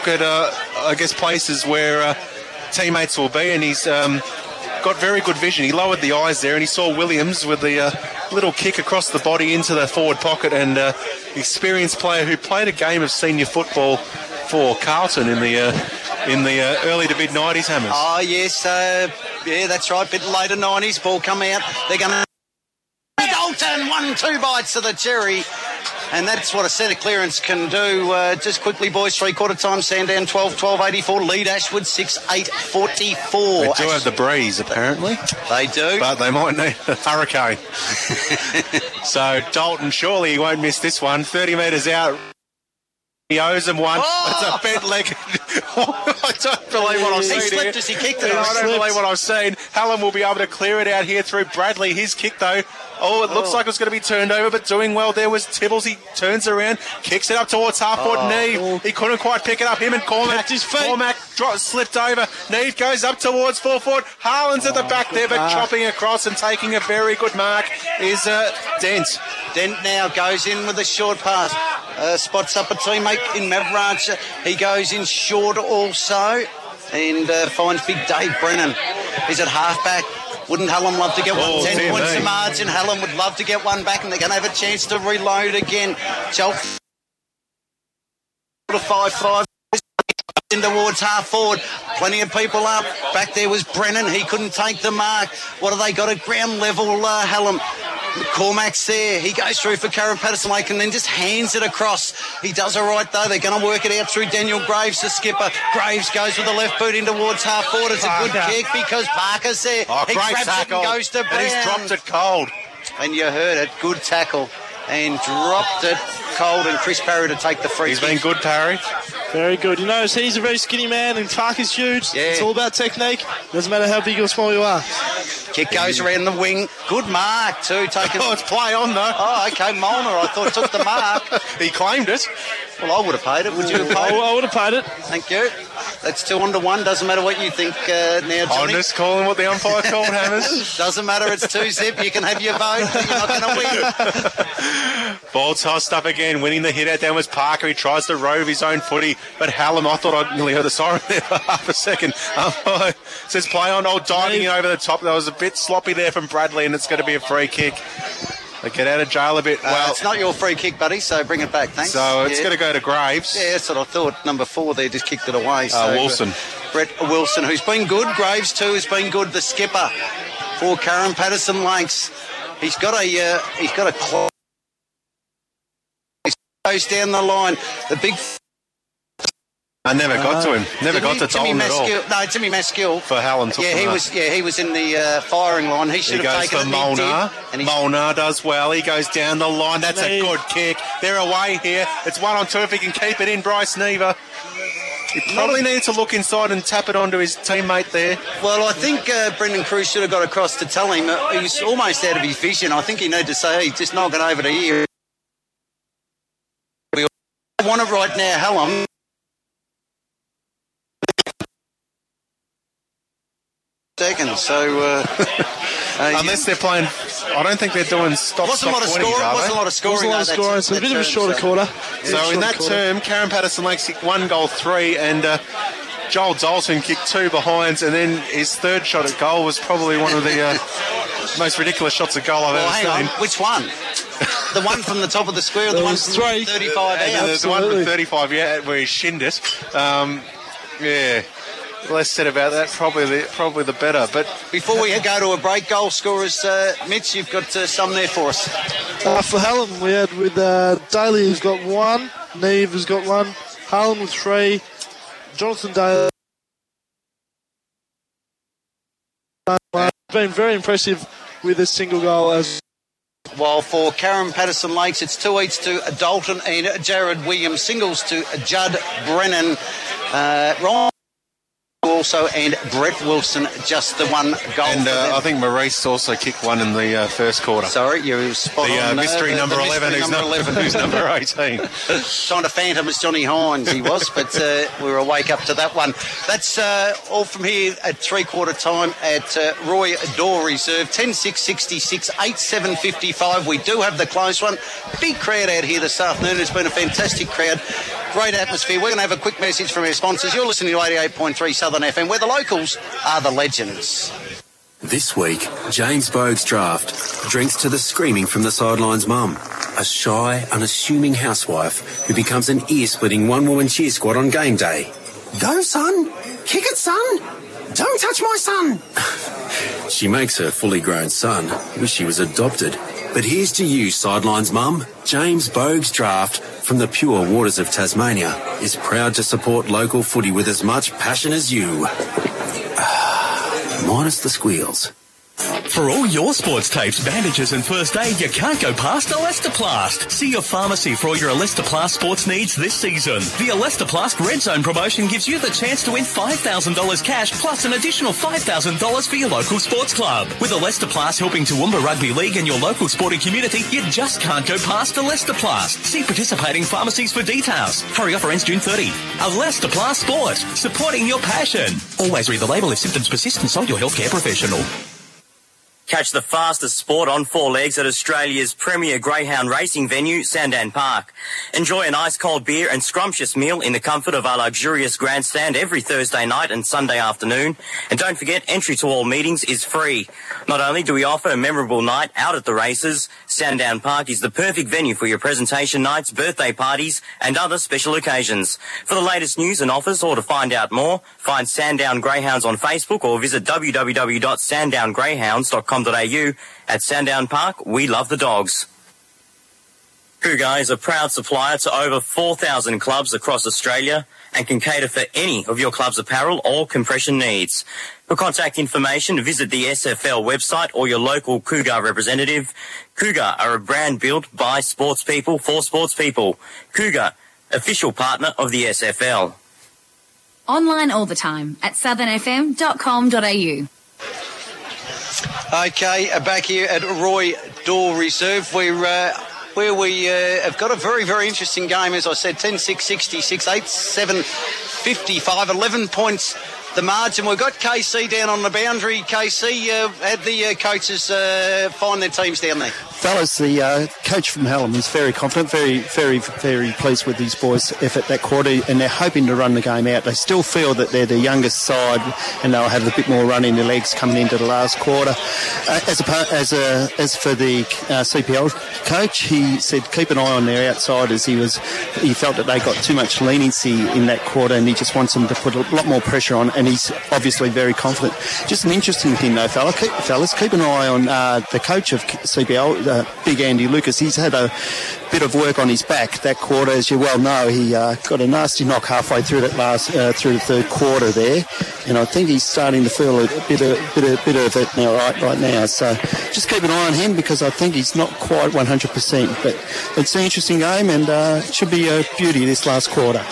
at places where teammates will be, and he's got very good vision. He lowered the eyes there, and he saw Williams with the little kick across the body into the forward pocket, and experienced player who played a game of senior football for Carlton in the early to mid 90s, Hammers. Oh yes, yeah, that's right. Bit later 90s. Ball come out. They're going to Dalton 1-2 bites of the cherry. And that's what a centre clearance can do. Just quickly, boys, three-quarter time, Sandown 12-84, lead Ashwood 6-8-44. They do have the breeze, apparently. They do. But they might need a hurricane. So Dalton, surely he won't miss this one. 30 metres out. He owes him one. It's a bent leg. I don't believe what I've seen. He slipped as he kicked it. I don't believe what I've seen. Hallam will be able to clear it out here through Bradley. His kick, though. It looks like it's going to be turned over, but doing well there was Tibbles. He turns around, kicks it up towards half-foot Neve. He couldn't quite pick it up. Him and Cormac. Cormac slipped over. Neve goes up towards 4 foot. Harlan's at the back there, but chopping across and taking a very good mark is Dent. Dent now goes in with a short pass. Spots up a teammate in Mavraj. He goes in short also and finds big Dave Brennan. He's at half-back. Wouldn't Hallam love to get one? 10 points to margin. Hallam would love to get one back, and they're going to have a chance to reload again. Jolt 5-5 in towards half forward. Plenty of people up. Back there was Brennan. He couldn't take the mark. What have they got at ground level, Hallam? Cormac's there. He goes through for Carrum Patterson Lake and then just hands it across. He does all right, though. They're going to work it out through Daniel Graves, the skipper. Graves goes with the left boot in towards half forward. It's a good kick because Parker's there. He grabs tackle. it and goes to Brown. And he's dropped it cold. And you heard it. Good tackle. And dropped it cold, and Chris Parry to take the free kick. He's been good, Parry. Very good. You notice he's a very skinny man and Parker's huge. Yeah. It's all about technique. Doesn't matter how big or small you are. Kick goes around the wing. Good mark, too. It's play on, though. Oh, okay. Molnar, I thought, took the mark. He claimed it. Well, I would have paid it. Would you have paid it? I would have paid it. Thank you. That's 2-1. Doesn't matter what you think now, Johnny. I'm just calling what the umpire called, Hammers. Doesn't matter. It's 2-zip. You can have your vote, but you're not going to win. Ball tossed up again. Winning the hit out down was Parker. He tries to rove his own footy, but Hallam, I thought I nearly heard the siren there for half a second. Says play on. Diving in over the top. That was a bit sloppy there from Bradley, and it's going to be a free kick. They get out of jail a bit. Well, it's not your free kick, buddy, so bring it back, thanks. So it's going to go to Graves. Yeah, that's what I thought. Number 4 there just kicked it away. So Wilson. Brett Wilson, who's been good. Graves, too, has been good. The skipper for Carrum Patterson Lakes. He's got a claw. He goes down the line. The big... I never got to him. Never got to Dalton at all. No, Timmy Maskill. For Hallam. He was in the firing line. He should have taken it. He goes for Molnar. Molnar does well. He goes down the line. That's a good kick. They're away here. It's 1-on-2 if he can keep it in. Bryce Neva. He probably needed to look inside and tap it onto his teammate there. Well, I think Brendan Cruz should have got across to tell him he's almost out of his vision. I think he needed to say, hey, just knock it over to here. We want it right now, Hallam. Seconds, so unless they're playing, I don't think they're doing stop. Wasn't a lot of scoring. Wasn't a lot of scoring. It's a bit of a shorter quarter. So in that term, Karen Patterson Lakes kicked 1 goal 3, and Joel Dalton kicked 2 behinds, and then his third shot at goal was probably one of the most ridiculous shots at goal I've ever seen. Which one? The one from the top of the square, or the one from 35 out? There's the one from 35 where he shinned it. Yeah. Less said about that, probably the better. But before we go to a break, goal scorers, Mitch, you've got some there for us. For Hallam, we had with Daly, who's got 1, Neve has got 1, Hallam with 3, Jonathan Daly. Been very impressive with a single goal. As while for Karen Patterson Lakes, it's 2 each to Dalton and Jared Williams, singles to Judd Brennan, Ryan also, and Brett Wilson, just the 1 goal. And I think Maurice also kicked 1 in the first quarter. Sorry, you're spot on. Mystery number 11, who's number 18. Trying to phantom as Johnny Hines, he was, but we were awake up to that one. That's all from here at 3/4 time at Roy Door Reserve. 10-6-66, 8-7-55. We do have the close one. Big crowd out here this afternoon. It's been a fantastic crowd. Great atmosphere. We're going to have a quick message from our sponsors. You're listening to 88.3 Southern FM, where the locals are the legends. This week, James Boag's draft. Drinks to the screaming from the sidelines mum. A shy, unassuming housewife who becomes an ear-splitting one-woman cheer squad on game day. Go, son! Kick it, son! Don't touch my son! She makes her fully grown son wish she was adopted. But here's to you, sidelines mum. James Boag's draft from the pure waters of Tasmania is proud to support local footy with as much passion as you. Minus the squeals. For all your sports tapes, bandages and first aid, you can't go past Elastoplast. See your pharmacy for all your Elastoplast sports needs this season. The Elastoplast Red Zone promotion gives you the chance to win $5,000 cash plus an additional $5,000 for your local sports club. With Elastoplast helping Toowoomba Rugby League and your local sporting community, you just can't go past Elastoplast. See participating pharmacies for details. Hurry offer ends June 30. Elastoplast Sport, supporting your passion. Always read the label if symptoms persist, consult your healthcare professional. Catch the fastest sport on 4 legs at Australia's premier greyhound racing venue, Sandown Park. Enjoy an ice-cold beer and scrumptious meal in the comfort of our luxurious grandstand every Thursday night and Sunday afternoon. And don't forget, entry to all meetings is free. Not only do we offer a memorable night out at the races, Sandown Park is the perfect venue for your presentation nights, birthday parties and other special occasions. For the latest news and offers or to find out more, find Sandown Greyhounds on Facebook or visit www.sandowngreyhounds.com. At Sandown Park, we love the dogs. Cougar is a proud supplier to over 4,000 clubs across Australia and can cater for any of your club's apparel or compression needs. For contact information, visit the SFL website or your local Cougar representative. Cougar are a brand built by sports people for sports people. Cougar, official partner of the SFL. Online all the time at southernfm.com.au. Okay, back here at Roy Door Reserve, where we have got a very, very interesting game. As I said, 10-6-66, 8-7-55, 11 points the margin. We've got KC down on the boundary. KC, had the coaches find their teams down there? Fellas, the coach from Hallam is very confident, very, very, very pleased with these boys' effort that quarter, and they're hoping to run the game out. They still feel that they're the youngest side, and they'll have a bit more run in their legs coming into the last quarter. As for the CPL coach, he said keep an eye on their outsiders. He felt that they got too much leniency in that quarter, and he just wants them to put a lot more pressure on. And he's obviously very confident. Just an interesting thing, though, fellas. Keep an eye on the coach of CPL. Big Andy Lucas. He's had a bit of work on his back that quarter, as you well know. He got a nasty knock halfway through that through the third quarter there, and I think he's starting to feel a bit of it now, right now. So just keep an eye on him because I think he's not quite 100%. But it's an interesting game, and it should be a beauty this last quarter.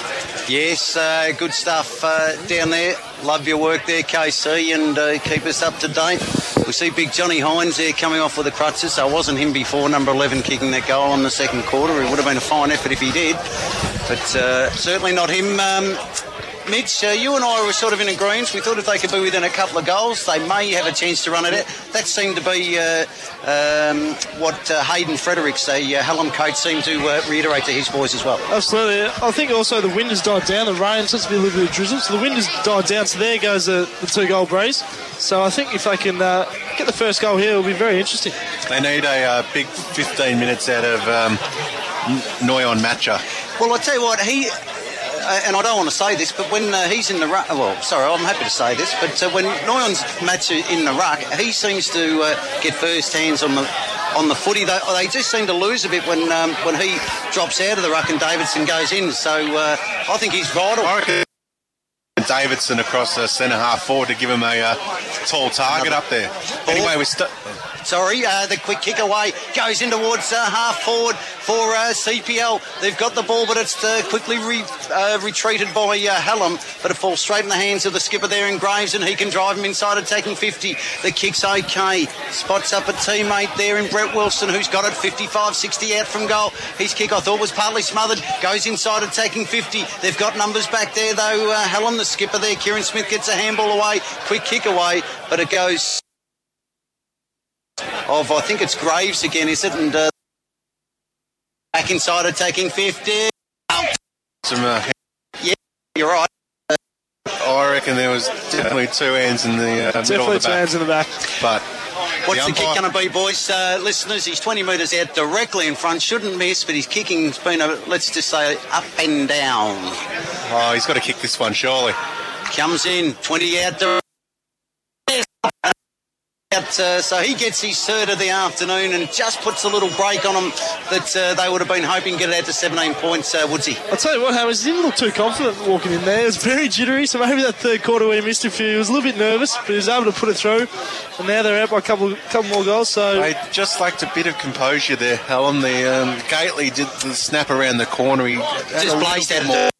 Yes, good stuff down there. Love your work there, KC, and keep us up to date. We see big Johnny Hines there coming off with the crutches, so it wasn't him before, number 11, kicking that goal in the second quarter. It would have been a fine effort if he did, but certainly not him. Mitch, you and I were sort of in agreement. We thought if they could be within a couple of goals, they may have a chance to run it out. That seemed to be what Hayden Fredericks, the Hallam coach, seemed to reiterate to his boys as well. Absolutely. I think also the wind has died down. The rain seems to be a little bit of drizzle, so the wind has died down. So there goes the 2-goal breeze. So I think if they can get the first goal here, it'll be very interesting. They need a big 15 minutes out of Noyon Matcha. Well, I tell you what, he... and I don't want to say this, but when he's in the ruck... Well, sorry, I'm happy to say this, but when Noyon's match in the ruck, he seems to get first hands on the footy. They just seem to lose a bit when he drops out of the ruck and Davidson goes in. So I think he's vital. I reckon Davidson across the centre half forward to give him a tall target up there. Anyway, the quick kick away goes in towards half forward for CPL. They've got the ball, but it's quickly retreated by Hallam, but it falls straight in the hands of the skipper there in Graves, and he can drive him inside attacking 50. The kick's okay. Spots up a teammate there in Brett Wilson, who's got it 55-60 out from goal. His kick, I thought, was partly smothered. Goes inside attacking 50. They've got numbers back there, though. Hallam, the skipper there, Kieran Smith, gets a handball away. Quick kick away, but it goes... I think it's Graves again, is it? And back inside attacking 50. Yeah, you're right. I reckon there was definitely two hands in the middle of the back. Definitely two hands in the back. But what's the kick going to be, boys? Listeners, he's 20 metres out directly in front. Shouldn't miss, but his kicking's been, let's just say, up and down. Oh, he's got to kick this one, surely. Comes in, 20 out directly. So he gets his third of the afternoon and just puts a little break on them that they would have been hoping to get it out to 17 points, Woodsy. I'll tell you what, Harris, he didn't look too confident walking in there. It was very jittery, so maybe that third quarter where he missed a few, he was a little bit nervous, but he was able to put it through. And now they're out by a couple more goals. So I just liked a bit of composure there, Helen. The Gately did the snap around the corner. He just blazed out more.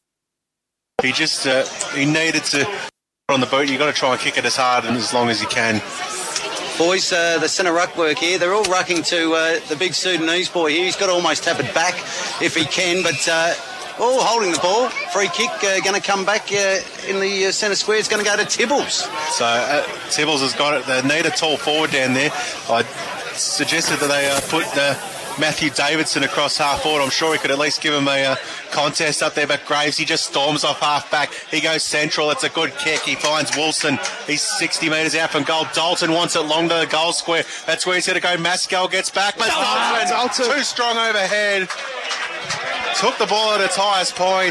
He just he needed to on the boot. You've got to try and kick it as hard and as long as you can. Boys, the centre ruck work here. They're all rucking to the big Sudanese boy here. He's got to almost tap it back if he can, but holding the ball. Free kick going to come back in the centre square. It's going to go to Tibbles. So Tibbles has got it. They need a tall forward down there. I suggested that they put Matthew Davidson across half forward. I'm sure he could at least give him a contest up there, but Graves, he just storms off half back. He goes central. It's a good kick. He finds Wilson. He's 60 metres out from goal. Dalton wants it long to the goal square. That's where he's going to go. Mascal gets back, but Dalton too strong overhead. Took the ball at its highest point,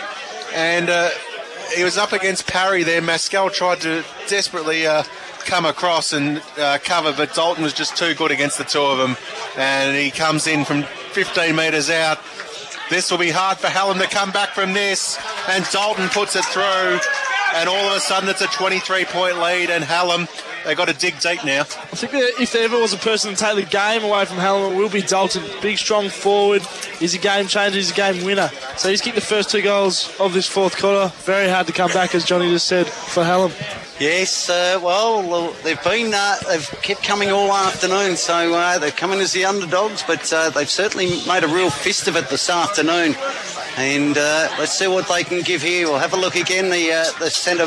and he was up against Parry there. Mascal tried to desperately come across and cover, but Dalton was just too good against the two of them, and he comes in from 15 metres out. This will be hard for Hallam to come back from this, and Dalton puts it through, and all of a sudden it's a 23-point lead, and Hallam, they've got to dig deep now. I think that if there ever was a person to take the game away from Hallam, it will be Dalton. Big, strong forward. He's a game changer. He's a game winner. So he's kicked the first 2 goals of this fourth quarter. Very hard to come back, as Johnny just said, for Hallam. Yes, they've kept coming all afternoon, so they're coming as the underdogs, but they've certainly made a real fist of it this afternoon. And let's see what they can give here. We'll have a look again. The centre.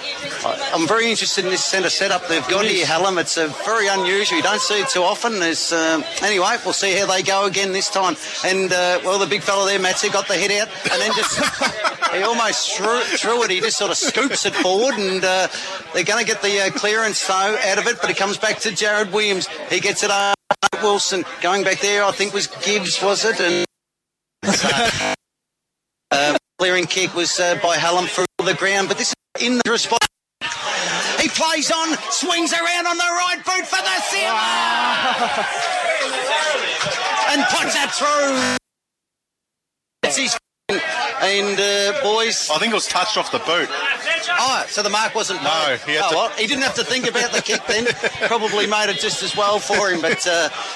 I'm very interested in this centre setup they've got here, Hallam. It's very unusual. You don't see it too often. Anyway, we'll see how they go again this time. And, the big fella there, Matsu, got the head out and then just... he almost threw it. He just sort of scoops it forward, and they're going to get the clearance, though, out of it. But it comes back to Jared Williams. He gets it up. Wilson going back there, I think was Gibbs, was it? And clearing kick was by Hallam through the ground. But this is in the response. He plays on, swings around on the right boot for the ceiling, and puts that through. It's his and boys. I think it was touched off the boot. Oh, so the mark wasn't made. No, he didn't have to think about the kick then. Probably made it just as well for him, but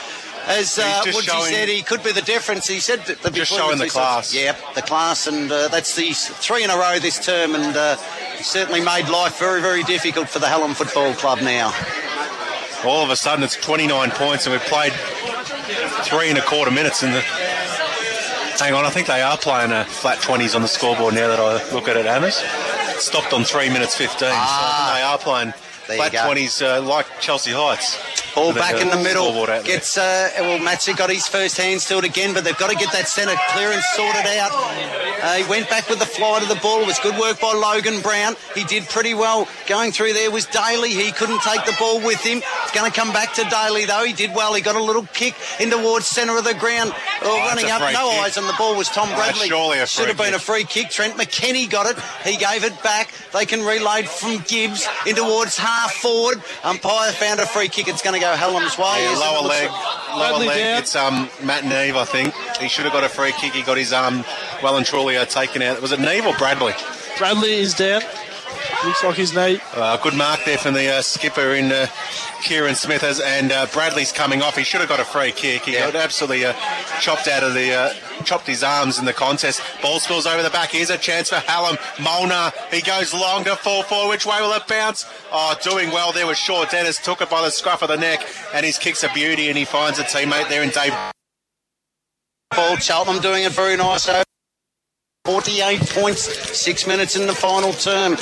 As Woodsy said, he could be the difference. He said that just showing the class. Yep, the class, and that's the 3 in a row this term, and he certainly made life very, very difficult for the Hallam Football Club now. All of a sudden, it's 29 points, and we've played 3 1/4 minutes in the... Hang on, I think they are playing a flat 20s on the scoreboard now that I look at it, Hammers. It stopped on 3 minutes 15, so I think they are playing flat 20s like Chelsea Heights. Ball back in the middle. Gets Matsu got his first hands to it again, but they've got to get that centre clearance sorted out. He went back with the fly to the ball. It was good work by Logan Brown. He did pretty well. Going through there was Daly. He couldn't take the ball with him. It's going to come back to Daly, though. He did well. He got a little kick in towards centre of the ground. Running up, no kick. Eyes on the ball was Tom Bradley. Should have been a free kick. Trent McKennie got it. He gave it back. They can reload from Gibbs in towards half forward. Umpire found a free kick. It's going to go Hallam's way. Yeah, lower leg. It's Matt Neve, I think. He should have got a free kick. He got his well and truly taken out. Was it Neve or Bradley? Bradley is down. Looks like his knee. Good mark there from the skipper in Kieran Smith, and Bradley's coming off. He should have got a free kick. He got absolutely chopped his arms in the contest. Ball spills over the back. Here's a chance for Hallam. Molnar, he goes long to fall forward. Which way will it bounce? Oh, doing well there was Shaw. Dennis took it by the scruff of the neck, and his kick's a beauty, and he finds a teammate there in Dave. Ball, Cheltenham doing it very nice. 48 points, 6 minutes in the final term.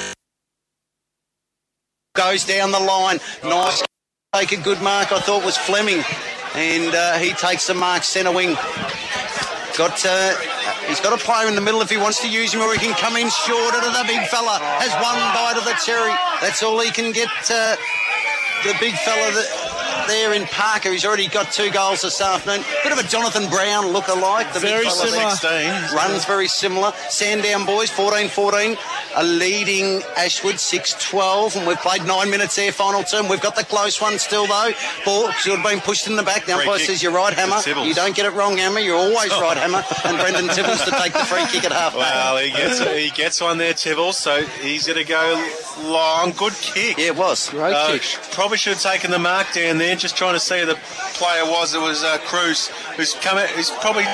Goes down the line. Nice. Take a good mark, I thought, was Fleming. And he takes the mark centre wing. He's got a player in the middle if he wants to use him, or he can come in shorter to the big fella. Has one bite of the cherry. That's all he can get. The big fella there in Parker. He's already got 2 goals this afternoon. Bit of a Jonathan Brown look-alike. The very big fella similar. Runs very similar. Sandown boys, 14-14. Are leading Ashwood 6-12, and we've played 9 minutes there, final term. We've got the close one still, though. Ball should have been pushed in the back. The umpire says, you're right, Hammer. You don't get it wrong, Hammer. You're always right, Hammer. And Brendan Tibbles to take the free kick at half back. Well, he gets one there, Tibbles, so he's going to go long. Good kick. Yeah, it was. Great kick. Probably should have taken the mark down there, just trying to see who the player was. It was Cruz, who's probably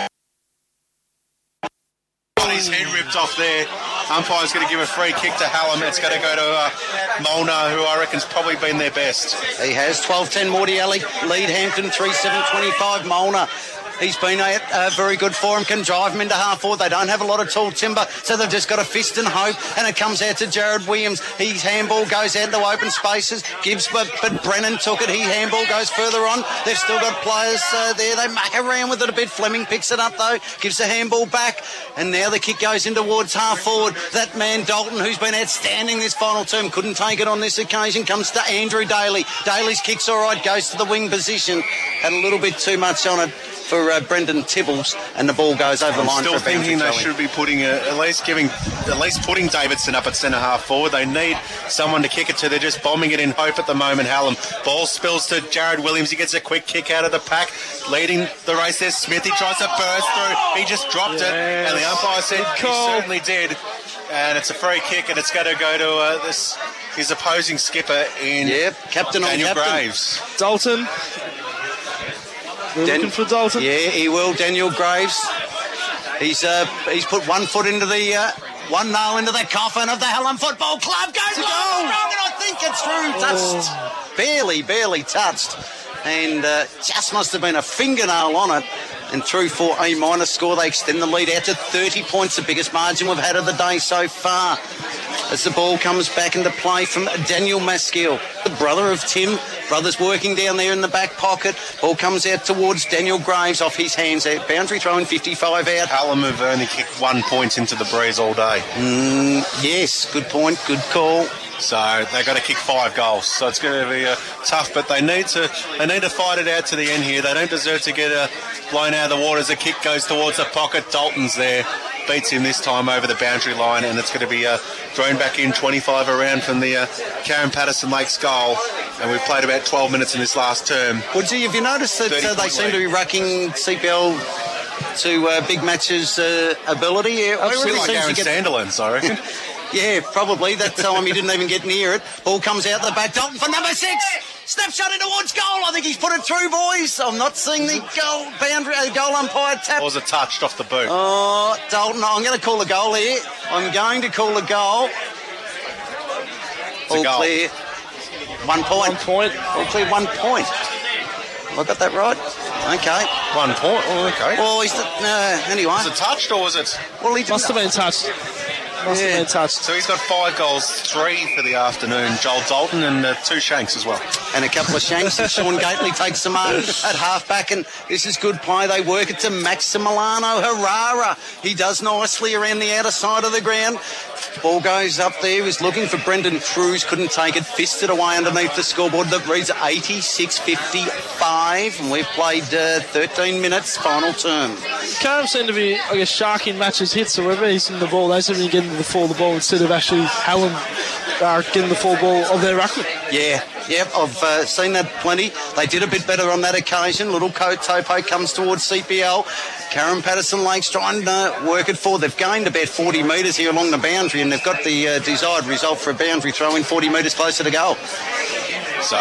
got his head ripped off there. Umpire's going to give a free kick to Hallam. It's going to go to Molnar, who I reckon's probably been their best. He has. 12-10 Morty Alley, lead Hampton 3-7-25 Molnar. He's been very good for him, can drive him into half forward. They don't have a lot of tall timber, so they've just got a fist and hope, and it comes out to Jared Williams. His handball goes out into open spaces. Gibbs, but Brennan took it. His handball goes further on. They've still got players there. They muck around with it a bit. Fleming picks it up, though, gives the handball back, and now the kick goes in towards half forward. That man, Dalton, who's been outstanding this final term, couldn't take it on this occasion, comes to Andrew Daly. Daly's kick's all right, goes to the wing position. Had a little bit too much on it for Brendan Tibbles, and the ball goes over the line. Still thinking they should be putting at least putting Davidson up at centre half forward. They need someone to kick it to. They're just bombing it in hope at the moment. Hallam. Ball spills to Jared Williams. He gets a quick kick out of the pack, leading the race. There's Smith. He tries to burst through. He just dropped it, and the umpire said he certainly did. And it's a free kick, and it's going to go to his opposing skipper in captain Daniel on captain. Graves. Dalton. We're looking for Dalton. Yeah, he will. Daniel Graves. He's put 1 foot into the one nail into the coffin of the Hallam Football Club. Goes long, and I think it's through. Touched, barely touched, and just must have been a fingernail on it. And through for A- score. They extend the lead out to 30 points, the biggest margin we've had of the day so far. As the ball comes back into play from Daniel Maskill, the brother of Tim. Brothers working down there in the back pocket. Ball comes out towards Daniel Graves off his hands. Boundary throwing 55 out. Hallam have only kicked 1 point into the breeze all day. Yes, good point, good call. So they've got to kick 5 goals. So it's going to be tough, but they need to fight it out to the end here. They don't deserve to get blown out of the water as the kick goes towards the pocket. Dalton's there. Beats him this time over the boundary line, and it's going to be thrown back in 25 around from the Karen Patterson Lakes goal. And we've played about 12 minutes in this last term. Woodsy, have you noticed that they seem to be racking CPL to Big Match's ability? Yeah, it's a bit like Aaron Sandilands, I reckon. Yeah, probably. That time he didn't even get near it. Ball comes out the back. Dalton for number 6. Snapshot in towards goal. I think he's put it through, boys. I'm not seeing the goal umpire tap. Or was it touched off the boot? Oh, Dalton, I'm going to call a goal here. I'm going to call a goal. All clear. 1 point. 1 point. All clear, 1 point. Have I got that right? Okay. 1 point. Oh, okay. Well, anyway. Was it touched or was it? Well, he must have been touched. Must have been touched. So he's got 5 goals, 3 for the afternoon. Joel Dalton and 2 shanks as well. And a couple of shanks. And Sean Gately takes the mark at half-back, and this is good play. They work it to Maximiliano Herrera. He does nicely around the outer side of the ground. Ball goes up there. He's looking for Brendan Cruz. Couldn't take it. Fisted away underneath the scoreboard. That reads 86-55. And we've played 13 minutes, final term. Carrum seem to be, I guess, sharking matches hit, so wherever he's in the ball, they seem to be getting the full of the ball instead of actually Hallam getting the full ball of their ruckman. Yeah, I've seen that plenty. They did a bit better on that occasion. Little Topo comes towards CPL. Carrum Patterson Lakes trying to work it forward. They've gained about 40 metres here along the boundary, and they've got the desired result for a boundary throw in 40 metres closer to goal. So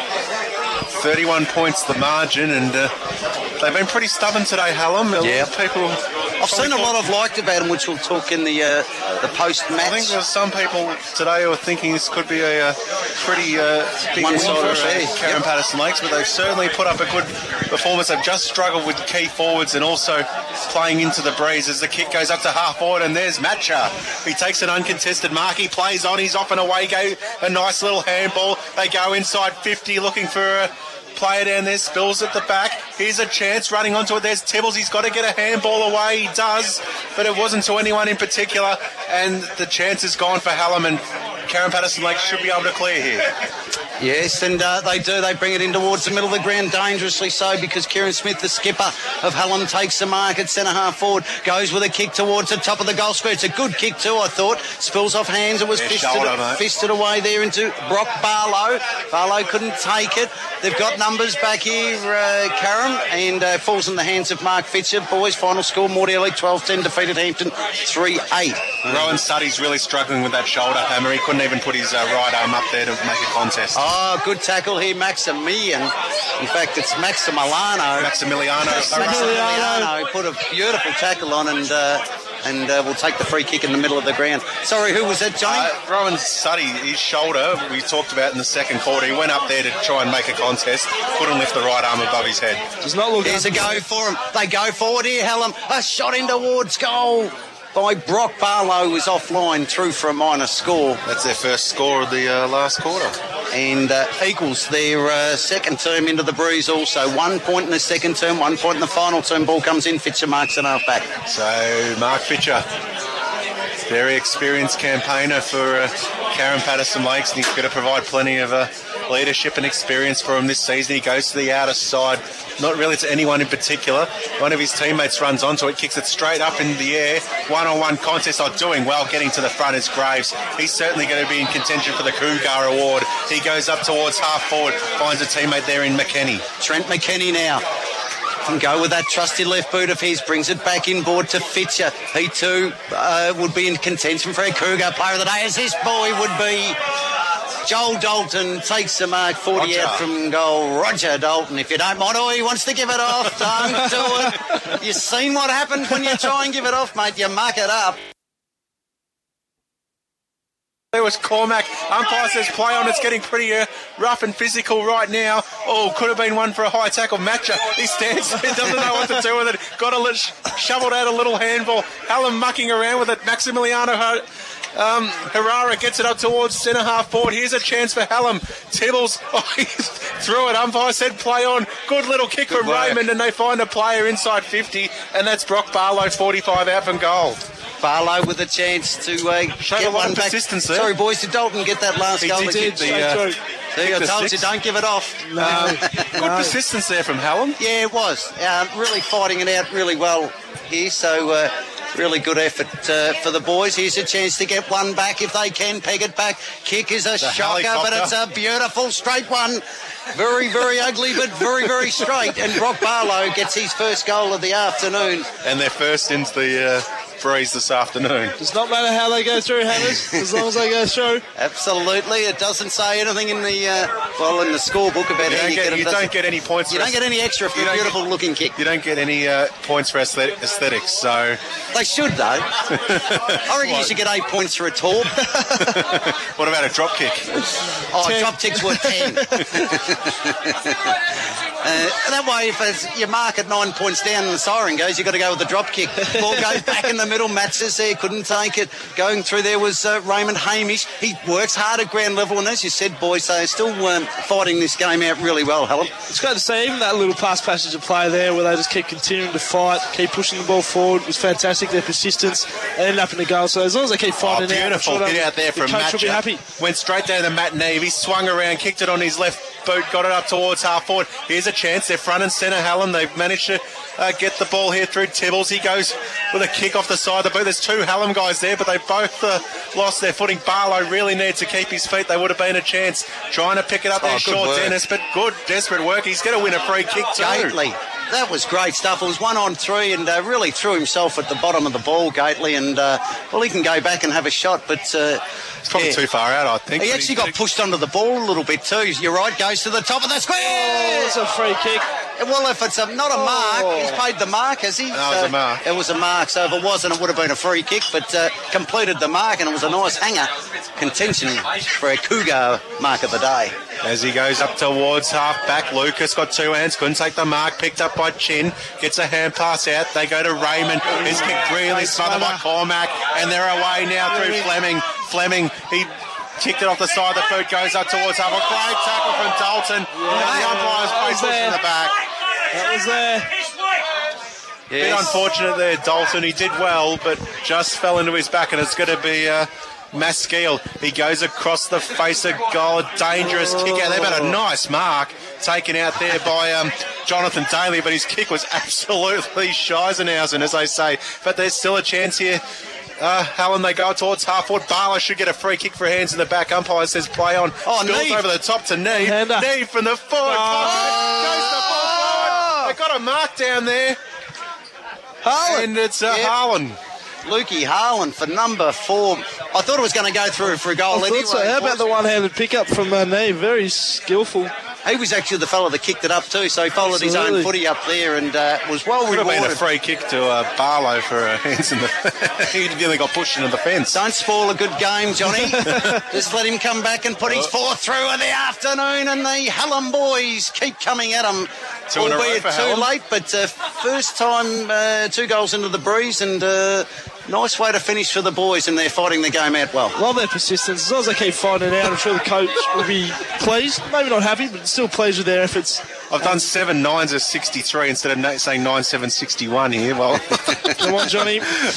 31 points the margin, and they've been pretty stubborn today, Hallam. Yeah. People. I've seen a lot I've liked about them, which we'll talk in the post-match. I think there's some people today who are thinking this could be a pretty big sort of Carrum Patterson Lakes, but they've certainly put up a good performance. They've just struggled with key forwards and also playing into the breeze as the kick goes up to half forward, and there's Matcha. He takes an uncontested mark. He plays on. He's off and away. Go a nice little handball. They go inside 50 looking for a player down there, Spills at the back. Here's a chance running onto it. There's Tibbles. He's got to get a handball away. He does, but it wasn't to anyone in particular, and the chance is gone for Hallam, and Carrum Patterson Lakes should be able to clear here. Yes, and they do. They bring it in towards the middle of the ground, dangerously so, because Kieran Smith, the skipper of Hallam, takes the mark at centre-half forward, goes with a kick towards the top of the goal square. It's a good kick too, I thought. Spills off hands. It was fisted away there into Brock Barlow. Barlow couldn't take it. They've got numbers back here, Carrum, and falls in the hands of Mark Fitcher. Boys, final score, Morty Elite 12-10, defeated Hampton 3-8. Rowan Suddy's really struggling with that shoulder hammer. He couldn't even put his right arm up there to make a contest. Oh, good tackle here, Maximilian. In fact, it's Maximiliano. Maximiliano put a beautiful tackle on, and will take the free kick in the middle of the ground. Sorry, who was that, Johnny? Rowan Suddy, his shoulder, we talked about in the second quarter. He went up there to try and make a contest, couldn't lift the right arm above his head. Does not look. There's a go for him. They go forward here, Hallam. A shot in towards goal by Brock Barlow was offline, through for a minor score. That's their first score of the last quarter. And equals their second term into the breeze also. 1 point in the second term, 1 point in the final term. Ball comes in, Fitcher marks it half back. So Mark Fitcher, very experienced campaigner for Carrum Patterson Lakes, and he's going to provide plenty of leadership and experience for him this season. He goes to the outer side, not really to anyone in particular. One of his teammates runs onto it, kicks it straight up in the air. One-on-one contest, doing well, getting to the front is Graves. He's certainly going to be in contention for the Cougar Award. He goes up towards half forward, finds a teammate there in McKenny. Trent McKenny now can go with that trusty left boot of his, brings it back inboard to Fitcher. He too would be in contention for a Cougar Player of the Day, as this boy would be. Joel Dalton takes the mark, 40 out from goal. Roger Dalton, if you don't mind. Oh, he wants to give it off. Don't do it. You've seen what happens when you try and give it off, mate. You muck it up. There was Cormac. Umpire says play on. It's getting pretty rough and physical right now. Oh, could have been one for a high tackle. Matcher, he stands there, doesn't know what to do with it. Got shoveled out a little handball. Hallam mucking around with it. Maximiliano Herrera gets it up towards centre half forward. Here's a chance for Hallam. Tibbles, he threw it. Umpire said play on. Good little kick from Raymond, and they find a player inside 50, and that's Brock Barlow, 45 out from goal. Barlow with a chance to get one back. Sorry, boys, did Dalton get that last goal? He did. I told you, don't give it off. No. Good persistence there from Hallam. Yeah, it was. Really fighting it out really well here, so really good effort for the boys. Here's a chance to get one back if they can peg it back. Kick is a shocker, but it's a beautiful straight one. Very, very ugly, but very, very straight. And Brock Barlow gets his first goal of the afternoon. And they're first into the breeze this afternoon. Does not matter how they go through, Hammers, as long as they go through. Absolutely. It doesn't say anything in the in the scorebook about how you get it. You don't get any points. You don't get any extra for a beautiful looking kick. You don't get any points for aesthetics. So they should, though. I reckon you should get 8 points for a torp. What about a drop kick? Oh, 10. Drop kick's worth 10. That way, if you mark at 9 points down and the siren goes, you've got to go with the drop kick. Ball goes back in the middle. Matches there, couldn't take it. Going through there was Raymond Hamish. He works hard at ground level, and as you said, boys, they're still fighting this game out really well, Helen. It's great to see even that little pass passage of play there where they just keep continuing to fight, keep pushing the ball forward. It was fantastic, their persistence. They ended up in the goal, so as long as they keep fighting beautiful. out, Get out there for a match. Be happy. Went straight down to Matt Neve. He swung around, kicked it on his left boot, got it up towards half forward. Here's a chance. They're front and centre, Helen. They've managed to get the ball here through Tibbles. He goes with a kick off the side of the boot. There's two Hallam guys there, but they both lost their footing. Barlow really needs to keep his feet. They would have been a chance trying to pick it up there. Short work. Dennis, but good, desperate work. He's going to win a free kick too. Gately. That was great stuff. It was 1-on-3 and really threw himself at the bottom of the ball, Gately, and he can go back and have a shot, but it's probably too far out, I think. He actually got pushed onto the ball a little bit too. You're right, goes to the top of the square. Oh, it's a free kick. Well, if it's not a mark, he's paid the mark, has he? No, it was a mark. It was a mark, so if it wasn't, it would have been a free kick, but completed the mark, and it was a nice hanger. Contention for a Cougar mark of the day. As he goes up towards half-back, Lucas got two hands, couldn't take the mark, picked up by Chin, gets a hand pass out, they go to Raymond, his kick really smothered by Cormac, and they're away now through Fleming, he kicked it off the side, the boot goes up towards half, a great tackle from Dalton, and the umpire's placed it in the back. That was there. Yes. Bit unfortunate there, Dalton, he did well, but just fell into his back, and it's going to be... Maskeel, he goes across the face of goal, a dangerous kick out. They've had a nice mark taken out there by Jonathan Daly, but his kick was absolutely Scheisenhausen, as they say. But there's still a chance here. Helen, they go towards half forward. Barlow should get a free kick for hands in the back. Umpire says play on. Spills over the top to Neve. Neve from the forward. Goes the ball forward. They got a mark down there. Harlan. And it's Harlan. Lukey Harlan for number 4. I thought it was going to go through for a goal anyway. So. How about the one-handed pickup from Neve? Very skillful. He was actually the fellow that kicked it up too, so he followed his own footy up there and was well rewarded. Could have been a free kick to Barlow for hands in the... He nearly got pushed into the fence. Don't spoil a good game, Johnny. Just let him come back and put his fourth through in the afternoon, and the Hallam boys keep coming at him. Albeit too late, but first time 2 goals into the breeze, and nice way to finish for the boys, and they're fighting the game out well. Love their persistence. As long as they keep fighting it out, I'm sure the coach will be pleased. Maybe not happy, but still pleased with their efforts. I've done 7 9s of 63 instead of saying 9 7 61 here. Well, come on, Johnny.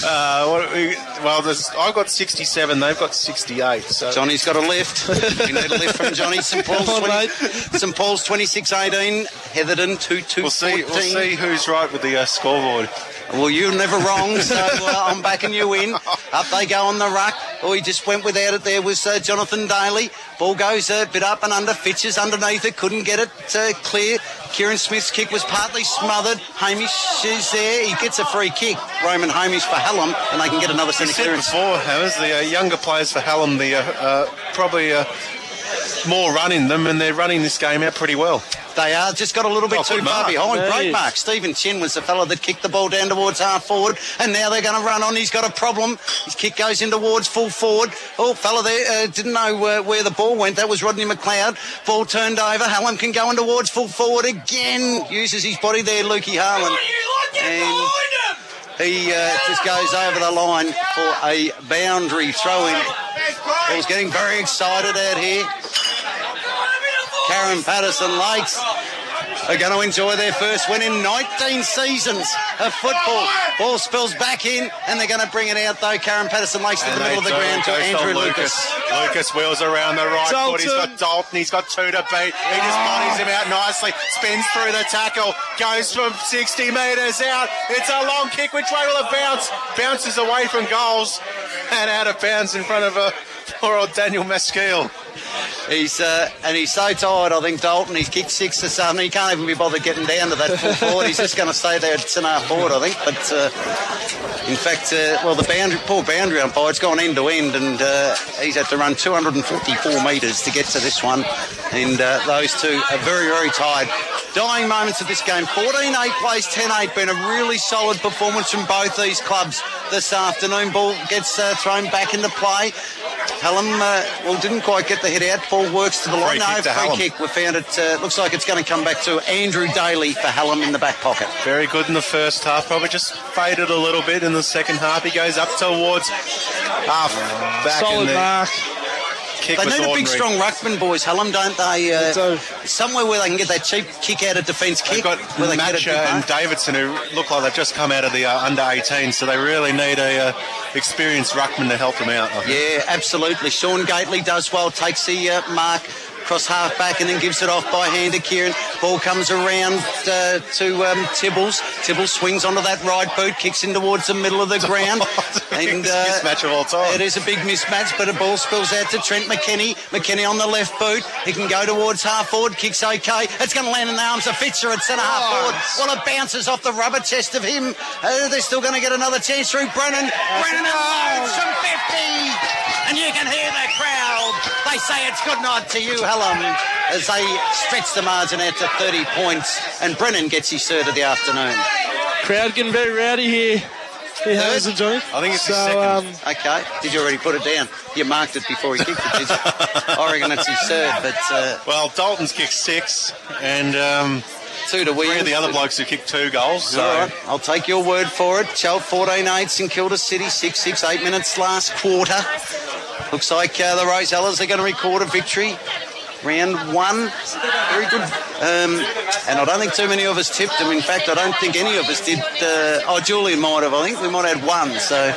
I've got 67. They've got 68. So Johnny's got a lift. We need a lift from Johnny. St Paul's 26-18. Heatherton 2-2. We'll see who's right with the scoreboard. Well, you're never wrong, so I'm backing you in. Up they go on the ruck. He just went without it. There was Jonathan Daly. Ball goes a bit up and under. Fitches underneath it. Couldn't get it clear. Kieran Smith's kick was partly smothered. Hamish is there. He gets a free kick. Roman Hamish for Hallam, and they can get another centre clearance. Before, Hammers, the younger players for Hallam, probably more run in them, and they're running this game out pretty well. They are, just got a little bit too far behind. Great mark. Stephen Chin was the fellow that kicked the ball down towards half forward, and now they're going to run on. He's got a problem. His kick goes in towards full forward. Fella there didn't know where the ball went. That was Rodney McLeod. Ball turned over. Hallam can go in towards full forward again. Uses his body there, Lukey Harlan. And he just goes over the line for a boundary throw-in. He's getting very excited out here. Karen Patterson Lakes are going to enjoy their first win in 19 seasons of football. Ball spills back in, and they're going to bring it out, though. Karen Patterson Lakes to the middle of the ground to Andrew Lucas. Lucas wheels around the right foot. He's got Dalton. He's got 2 to beat. He just bodies him out nicely. Spins through the tackle. Goes from 60 metres out. It's a long kick. Which way will it bounce? Bounces away from goals and out of bounds in front of poor old Daniel Maskeel. He's so tired, I think, Dalton. He's kicked 6 or something. He can't even be bothered getting down to that full forward. He's just going to stay there at centre forward, I think. But In fact, the poor boundary umpire, it's gone end to end, and he's had to run 244 metres to get to this one. And those two are very, very tired. Dying moments of this game. 14-8 plays 10-8. Been a really solid performance from both these clubs this afternoon. Ball gets thrown back into play. Hallam, didn't quite get the head out. Ball works to the line. Free kick. We found it. Looks like it's going to come back to Andrew Daly for Hallam in the back pocket. Very good in the first half. Probably just faded a little bit in the second half. He goes up towards half back. Solid mark. They need a big, strong ruckman, boys, Hallam, don't they? Somewhere where they can get that cheap kick out of defence kick. They've got Matcher and Davidson, who look like they've just come out of the under-18, so they really need a experienced ruckman to help them out. Yeah, absolutely. Sean Gately does well, takes the mark across half back and then gives it off by hand to Kieran. Ball comes around to Tibbles. Tibbles swings onto that right boot, kicks in towards the middle of the ground. And mismatch of all time. It is a big mismatch, but a ball spills out to Trent McKenny. McKenny on the left boot. He can go towards half forward. Kicks okay. It's going to land in the arms of Fitzer at centre half forward. Well, it bounces off the rubber chest of him. They're still going to get another chance through Brennan. Brennan loads from 50. And you can hear the crowd. They say it's good night to you, Hallam, as they stretch the margin out to 30 points. And Brennan gets his third of the afternoon. Crowd getting very rowdy here. I think it's his second. Okay. Did you already put it down? You marked it before he kicked it, did you? I reckon it's his third, but... Well, Dalton's kicked 6, and... 2 to Williams. 3 of the other blokes who kicked 2 goals. So. All right, I'll take your word for it. Chelt 14-8, St Kilda City 6-6, 8 minutes last quarter. Looks like the Rosellas are going to record a victory. Round 1, very good. And I don't think too many of us tipped them. In fact, I don't think any of us did. Julian might have. I think we might have had 1. So,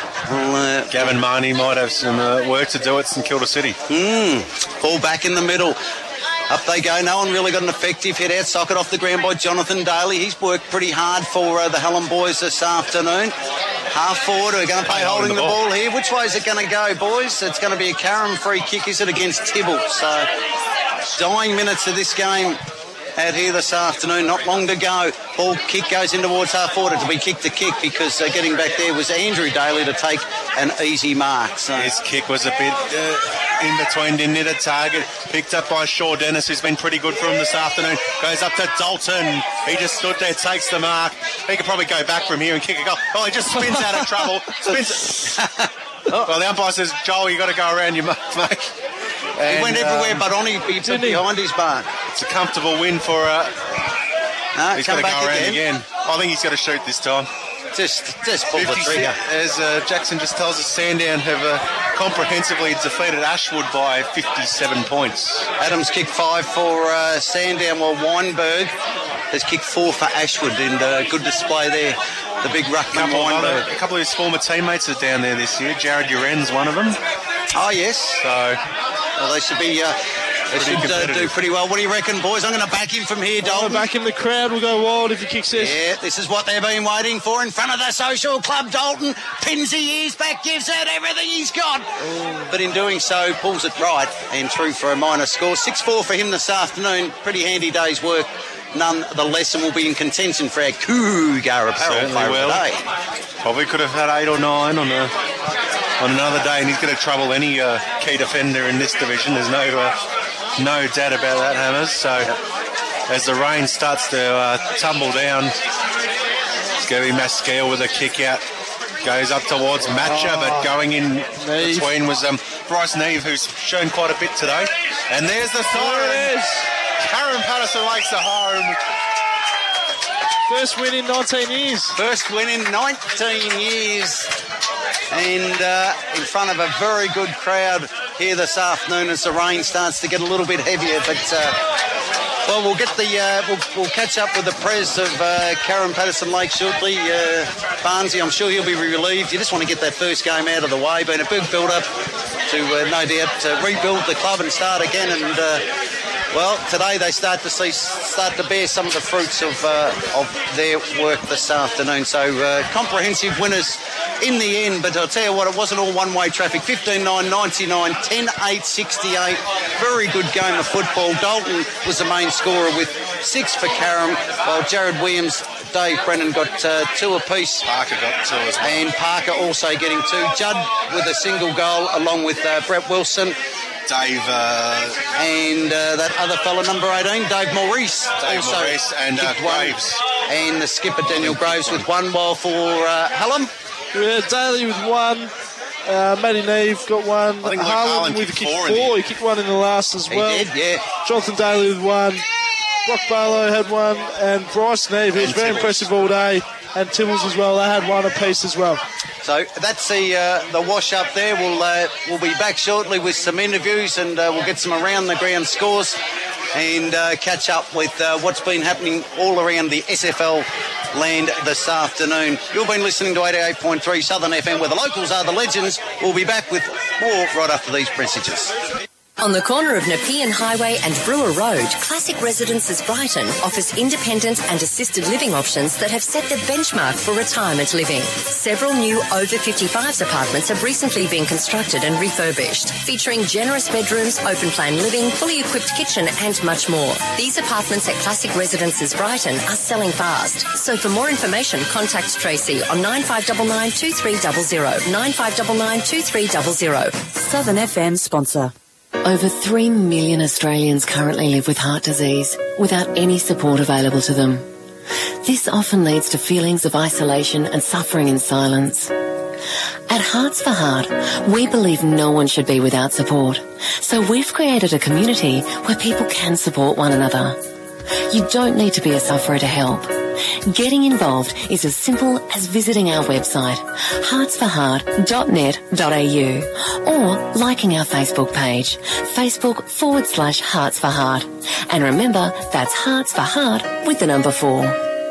Gavin Marnie might have some work to do at St Kilda City. Ball back in the middle. Up they go. No one really got an effective hit out. Socket off the ground by Jonathan Daly. He's worked pretty hard for the Hallam boys this afternoon. Half forward. We're going to play holding the ball here. Which way is it going to go, boys? It's going to be a Karam free kick. Is it against Tibble? So, dying minutes of this game out here this afternoon. Not long to go. Ball kick goes in towards half forward. It'll be kick to kick because getting back there was Andrew Daly to take an easy mark. So. His kick was a bit in between, didn't hit a target. Picked up by Shaw Dennis, who's been pretty good for him this afternoon. Goes up to Dalton. He just stood there, takes the mark. He could probably go back from here and kick a goal. Oh, he just spins out of trouble. Well, the umpire says, Joel, you got to go around your mark, mate. He went everywhere but on his behind his bar. It's a comfortable win for... he's got to go around again. I think he's got to shoot this time. Just pull the trigger. As Jackson just tells us, Sandown have comprehensively defeated Ashwood by 57 points. Adams kicked 5 for Sandown, while Weinberg has kicked 4 for Ashwood. And good display there. The big ruckman Weinberg. A couple of his former teammates are down there this year. Jared Uren's one of them. Oh, yes. So... Well, they should be... They should do pretty well. What do you reckon, boys? I'm going to back him from here, Dalton. Back him. The crowd will go wild if he kicks this. Yeah, this is what they've been waiting for in front of the social club. Dalton pins the ears back, gives out everything he's got. But in doing so, pulls it right and through for a minor score. 6-4 for him this afternoon. Pretty handy day's work. Nonetheless, and will be in contention for our Cougar apparel player of the day. Probably could have had 8 or 9 on another day, and he's going to trouble any key defender in this division. There's no doubt about that, Hammers. So as the rain starts to tumble down, it's going to be Mascale with a kick out. Goes up towards Matcher, but going in between was Bryce Neve, who's shown quite a bit today. And there's the siren. Karen Patterson makes the home. First win in 19 years. First win in 19 years. And in front of a very good crowd here this afternoon as the rain starts to get a little bit heavier. But, well, we'll get we'll catch up with the pres of Karen Patterson Lake shortly. Barnesy, I'm sure he'll be relieved. You just want to get that first game out of the way. Been a big build-up to, no doubt, rebuild the club and start again. And Well, today they start to bear some of the fruits of their work this afternoon. So comprehensive winners in the end, but I'll tell you what, it wasn't all one-way traffic. 15-9, 99, 10-8, 68. Very good game of football. Dalton was the main scorer with 6 for Carrum, while Jared Williams, Dave Brennan got 2 apiece. Parker got 2 as well. And Parker also getting 2. Judd with a single goal along with Brett Wilson. Dave and that other fella, number 18, Dave Maurice. Maurice and Graves. And the skipper, Daniel Graves, with 1, while for Hallam. Yeah, Daly with 1. Matty Neve got 1. I think Harlan with a kick 4. He kicked 1 in the last as well. He did, yeah. Jonathan Daly with 1. Brock Barlow had 1. And Bryce Neve, who's very impressive all day. And Tibbles as well. They had 1 apiece as well. So that's the wash up there. We'll be back shortly with some interviews, and we'll get some around the ground scores and catch up with what's been happening all around the SFL land this afternoon. You've been listening to 88.3 Southern FM, where the locals are the legends. We'll be back with more right after these messages. On the corner of Nepean Highway and Brewer Road, Classic Residences Brighton offers independent and assisted living options that have set the benchmark for retirement living. Several new over 55s apartments have recently been constructed and refurbished, featuring generous bedrooms, open plan living, fully equipped kitchen and much more. These apartments at Classic Residences Brighton are selling fast. So for more information, contact Tracy on 9599 2300, 9599 2300. Southern FM sponsor. Over 3 million Australians currently live with heart disease without any support available to them. This often leads to feelings of isolation and suffering in silence. At Hearts for Heart, we believe no one should be without support, so we've created a community where people can support one another. You don't need to be a sufferer to help. Getting involved is as simple as visiting our website, heartsforheart.net.au, or liking our Facebook page, Facebook.com/Hearts for Heart. And remember, that's Hearts for Heart with the number 4.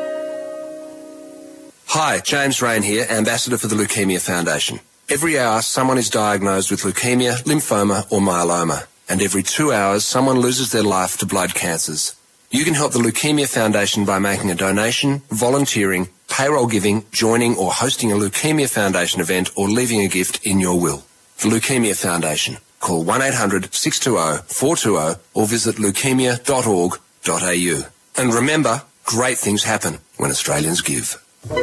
Hi, James Rain here, Ambassador for the Leukemia Foundation. Every hour, someone is diagnosed with leukemia, lymphoma or myeloma. And every 2 hours, someone loses their life to blood cancers. You can help the Leukemia Foundation by making a donation, volunteering, payroll giving, joining or hosting a Leukemia Foundation event or leaving a gift in your will. The Leukemia Foundation. Call 1-800-620-420 or visit leukemia.org.au. And remember, great things happen when Australians give.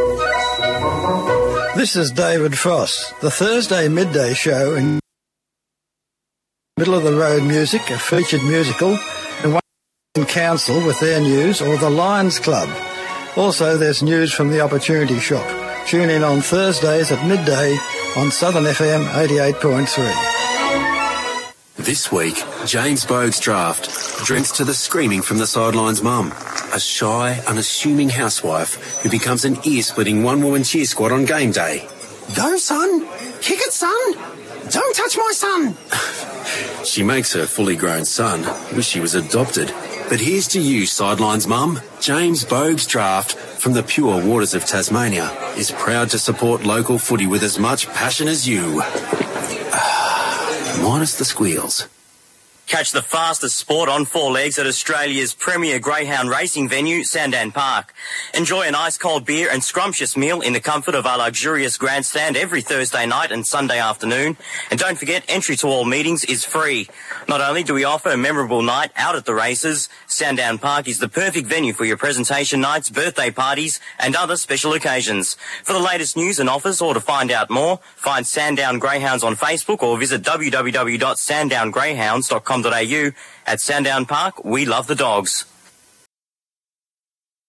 This is David Frost. The Thursday midday show in Middle of the Road Music, a featured musical, and Council with their news, or the Lions Club. Also, there's news from the Opportunity Shop. Tune in on Thursdays at midday on Southern FM 88.3. This week, James Bogue's draft drinks to the screaming from the sidelines mum, a shy, unassuming housewife who becomes an ear-splitting one-woman cheer squad on game day. Go, son! Kick it, son! Don't touch my son! She makes her fully grown son wish he was adopted. But here's to you, sidelines mum. James Bogue's draft from the pure waters of Tasmania is proud to support local footy with as much passion as you. Minus the squeals. Catch the fastest sport on 4 legs at Australia's premier greyhound racing venue, Sandown Park. Enjoy an ice-cold beer and scrumptious meal in the comfort of our luxurious grandstand every Thursday night and Sunday afternoon. And don't forget, entry to all meetings is free. Not only do we offer a memorable night out at the races, Sandown Park is the perfect venue for your presentation nights, birthday parties and other special occasions. For the latest news and offers or to find out more, find Sandown Greyhounds on Facebook or visit www.sandowngreyhounds.com.au. At Sandown Park, we love the dogs.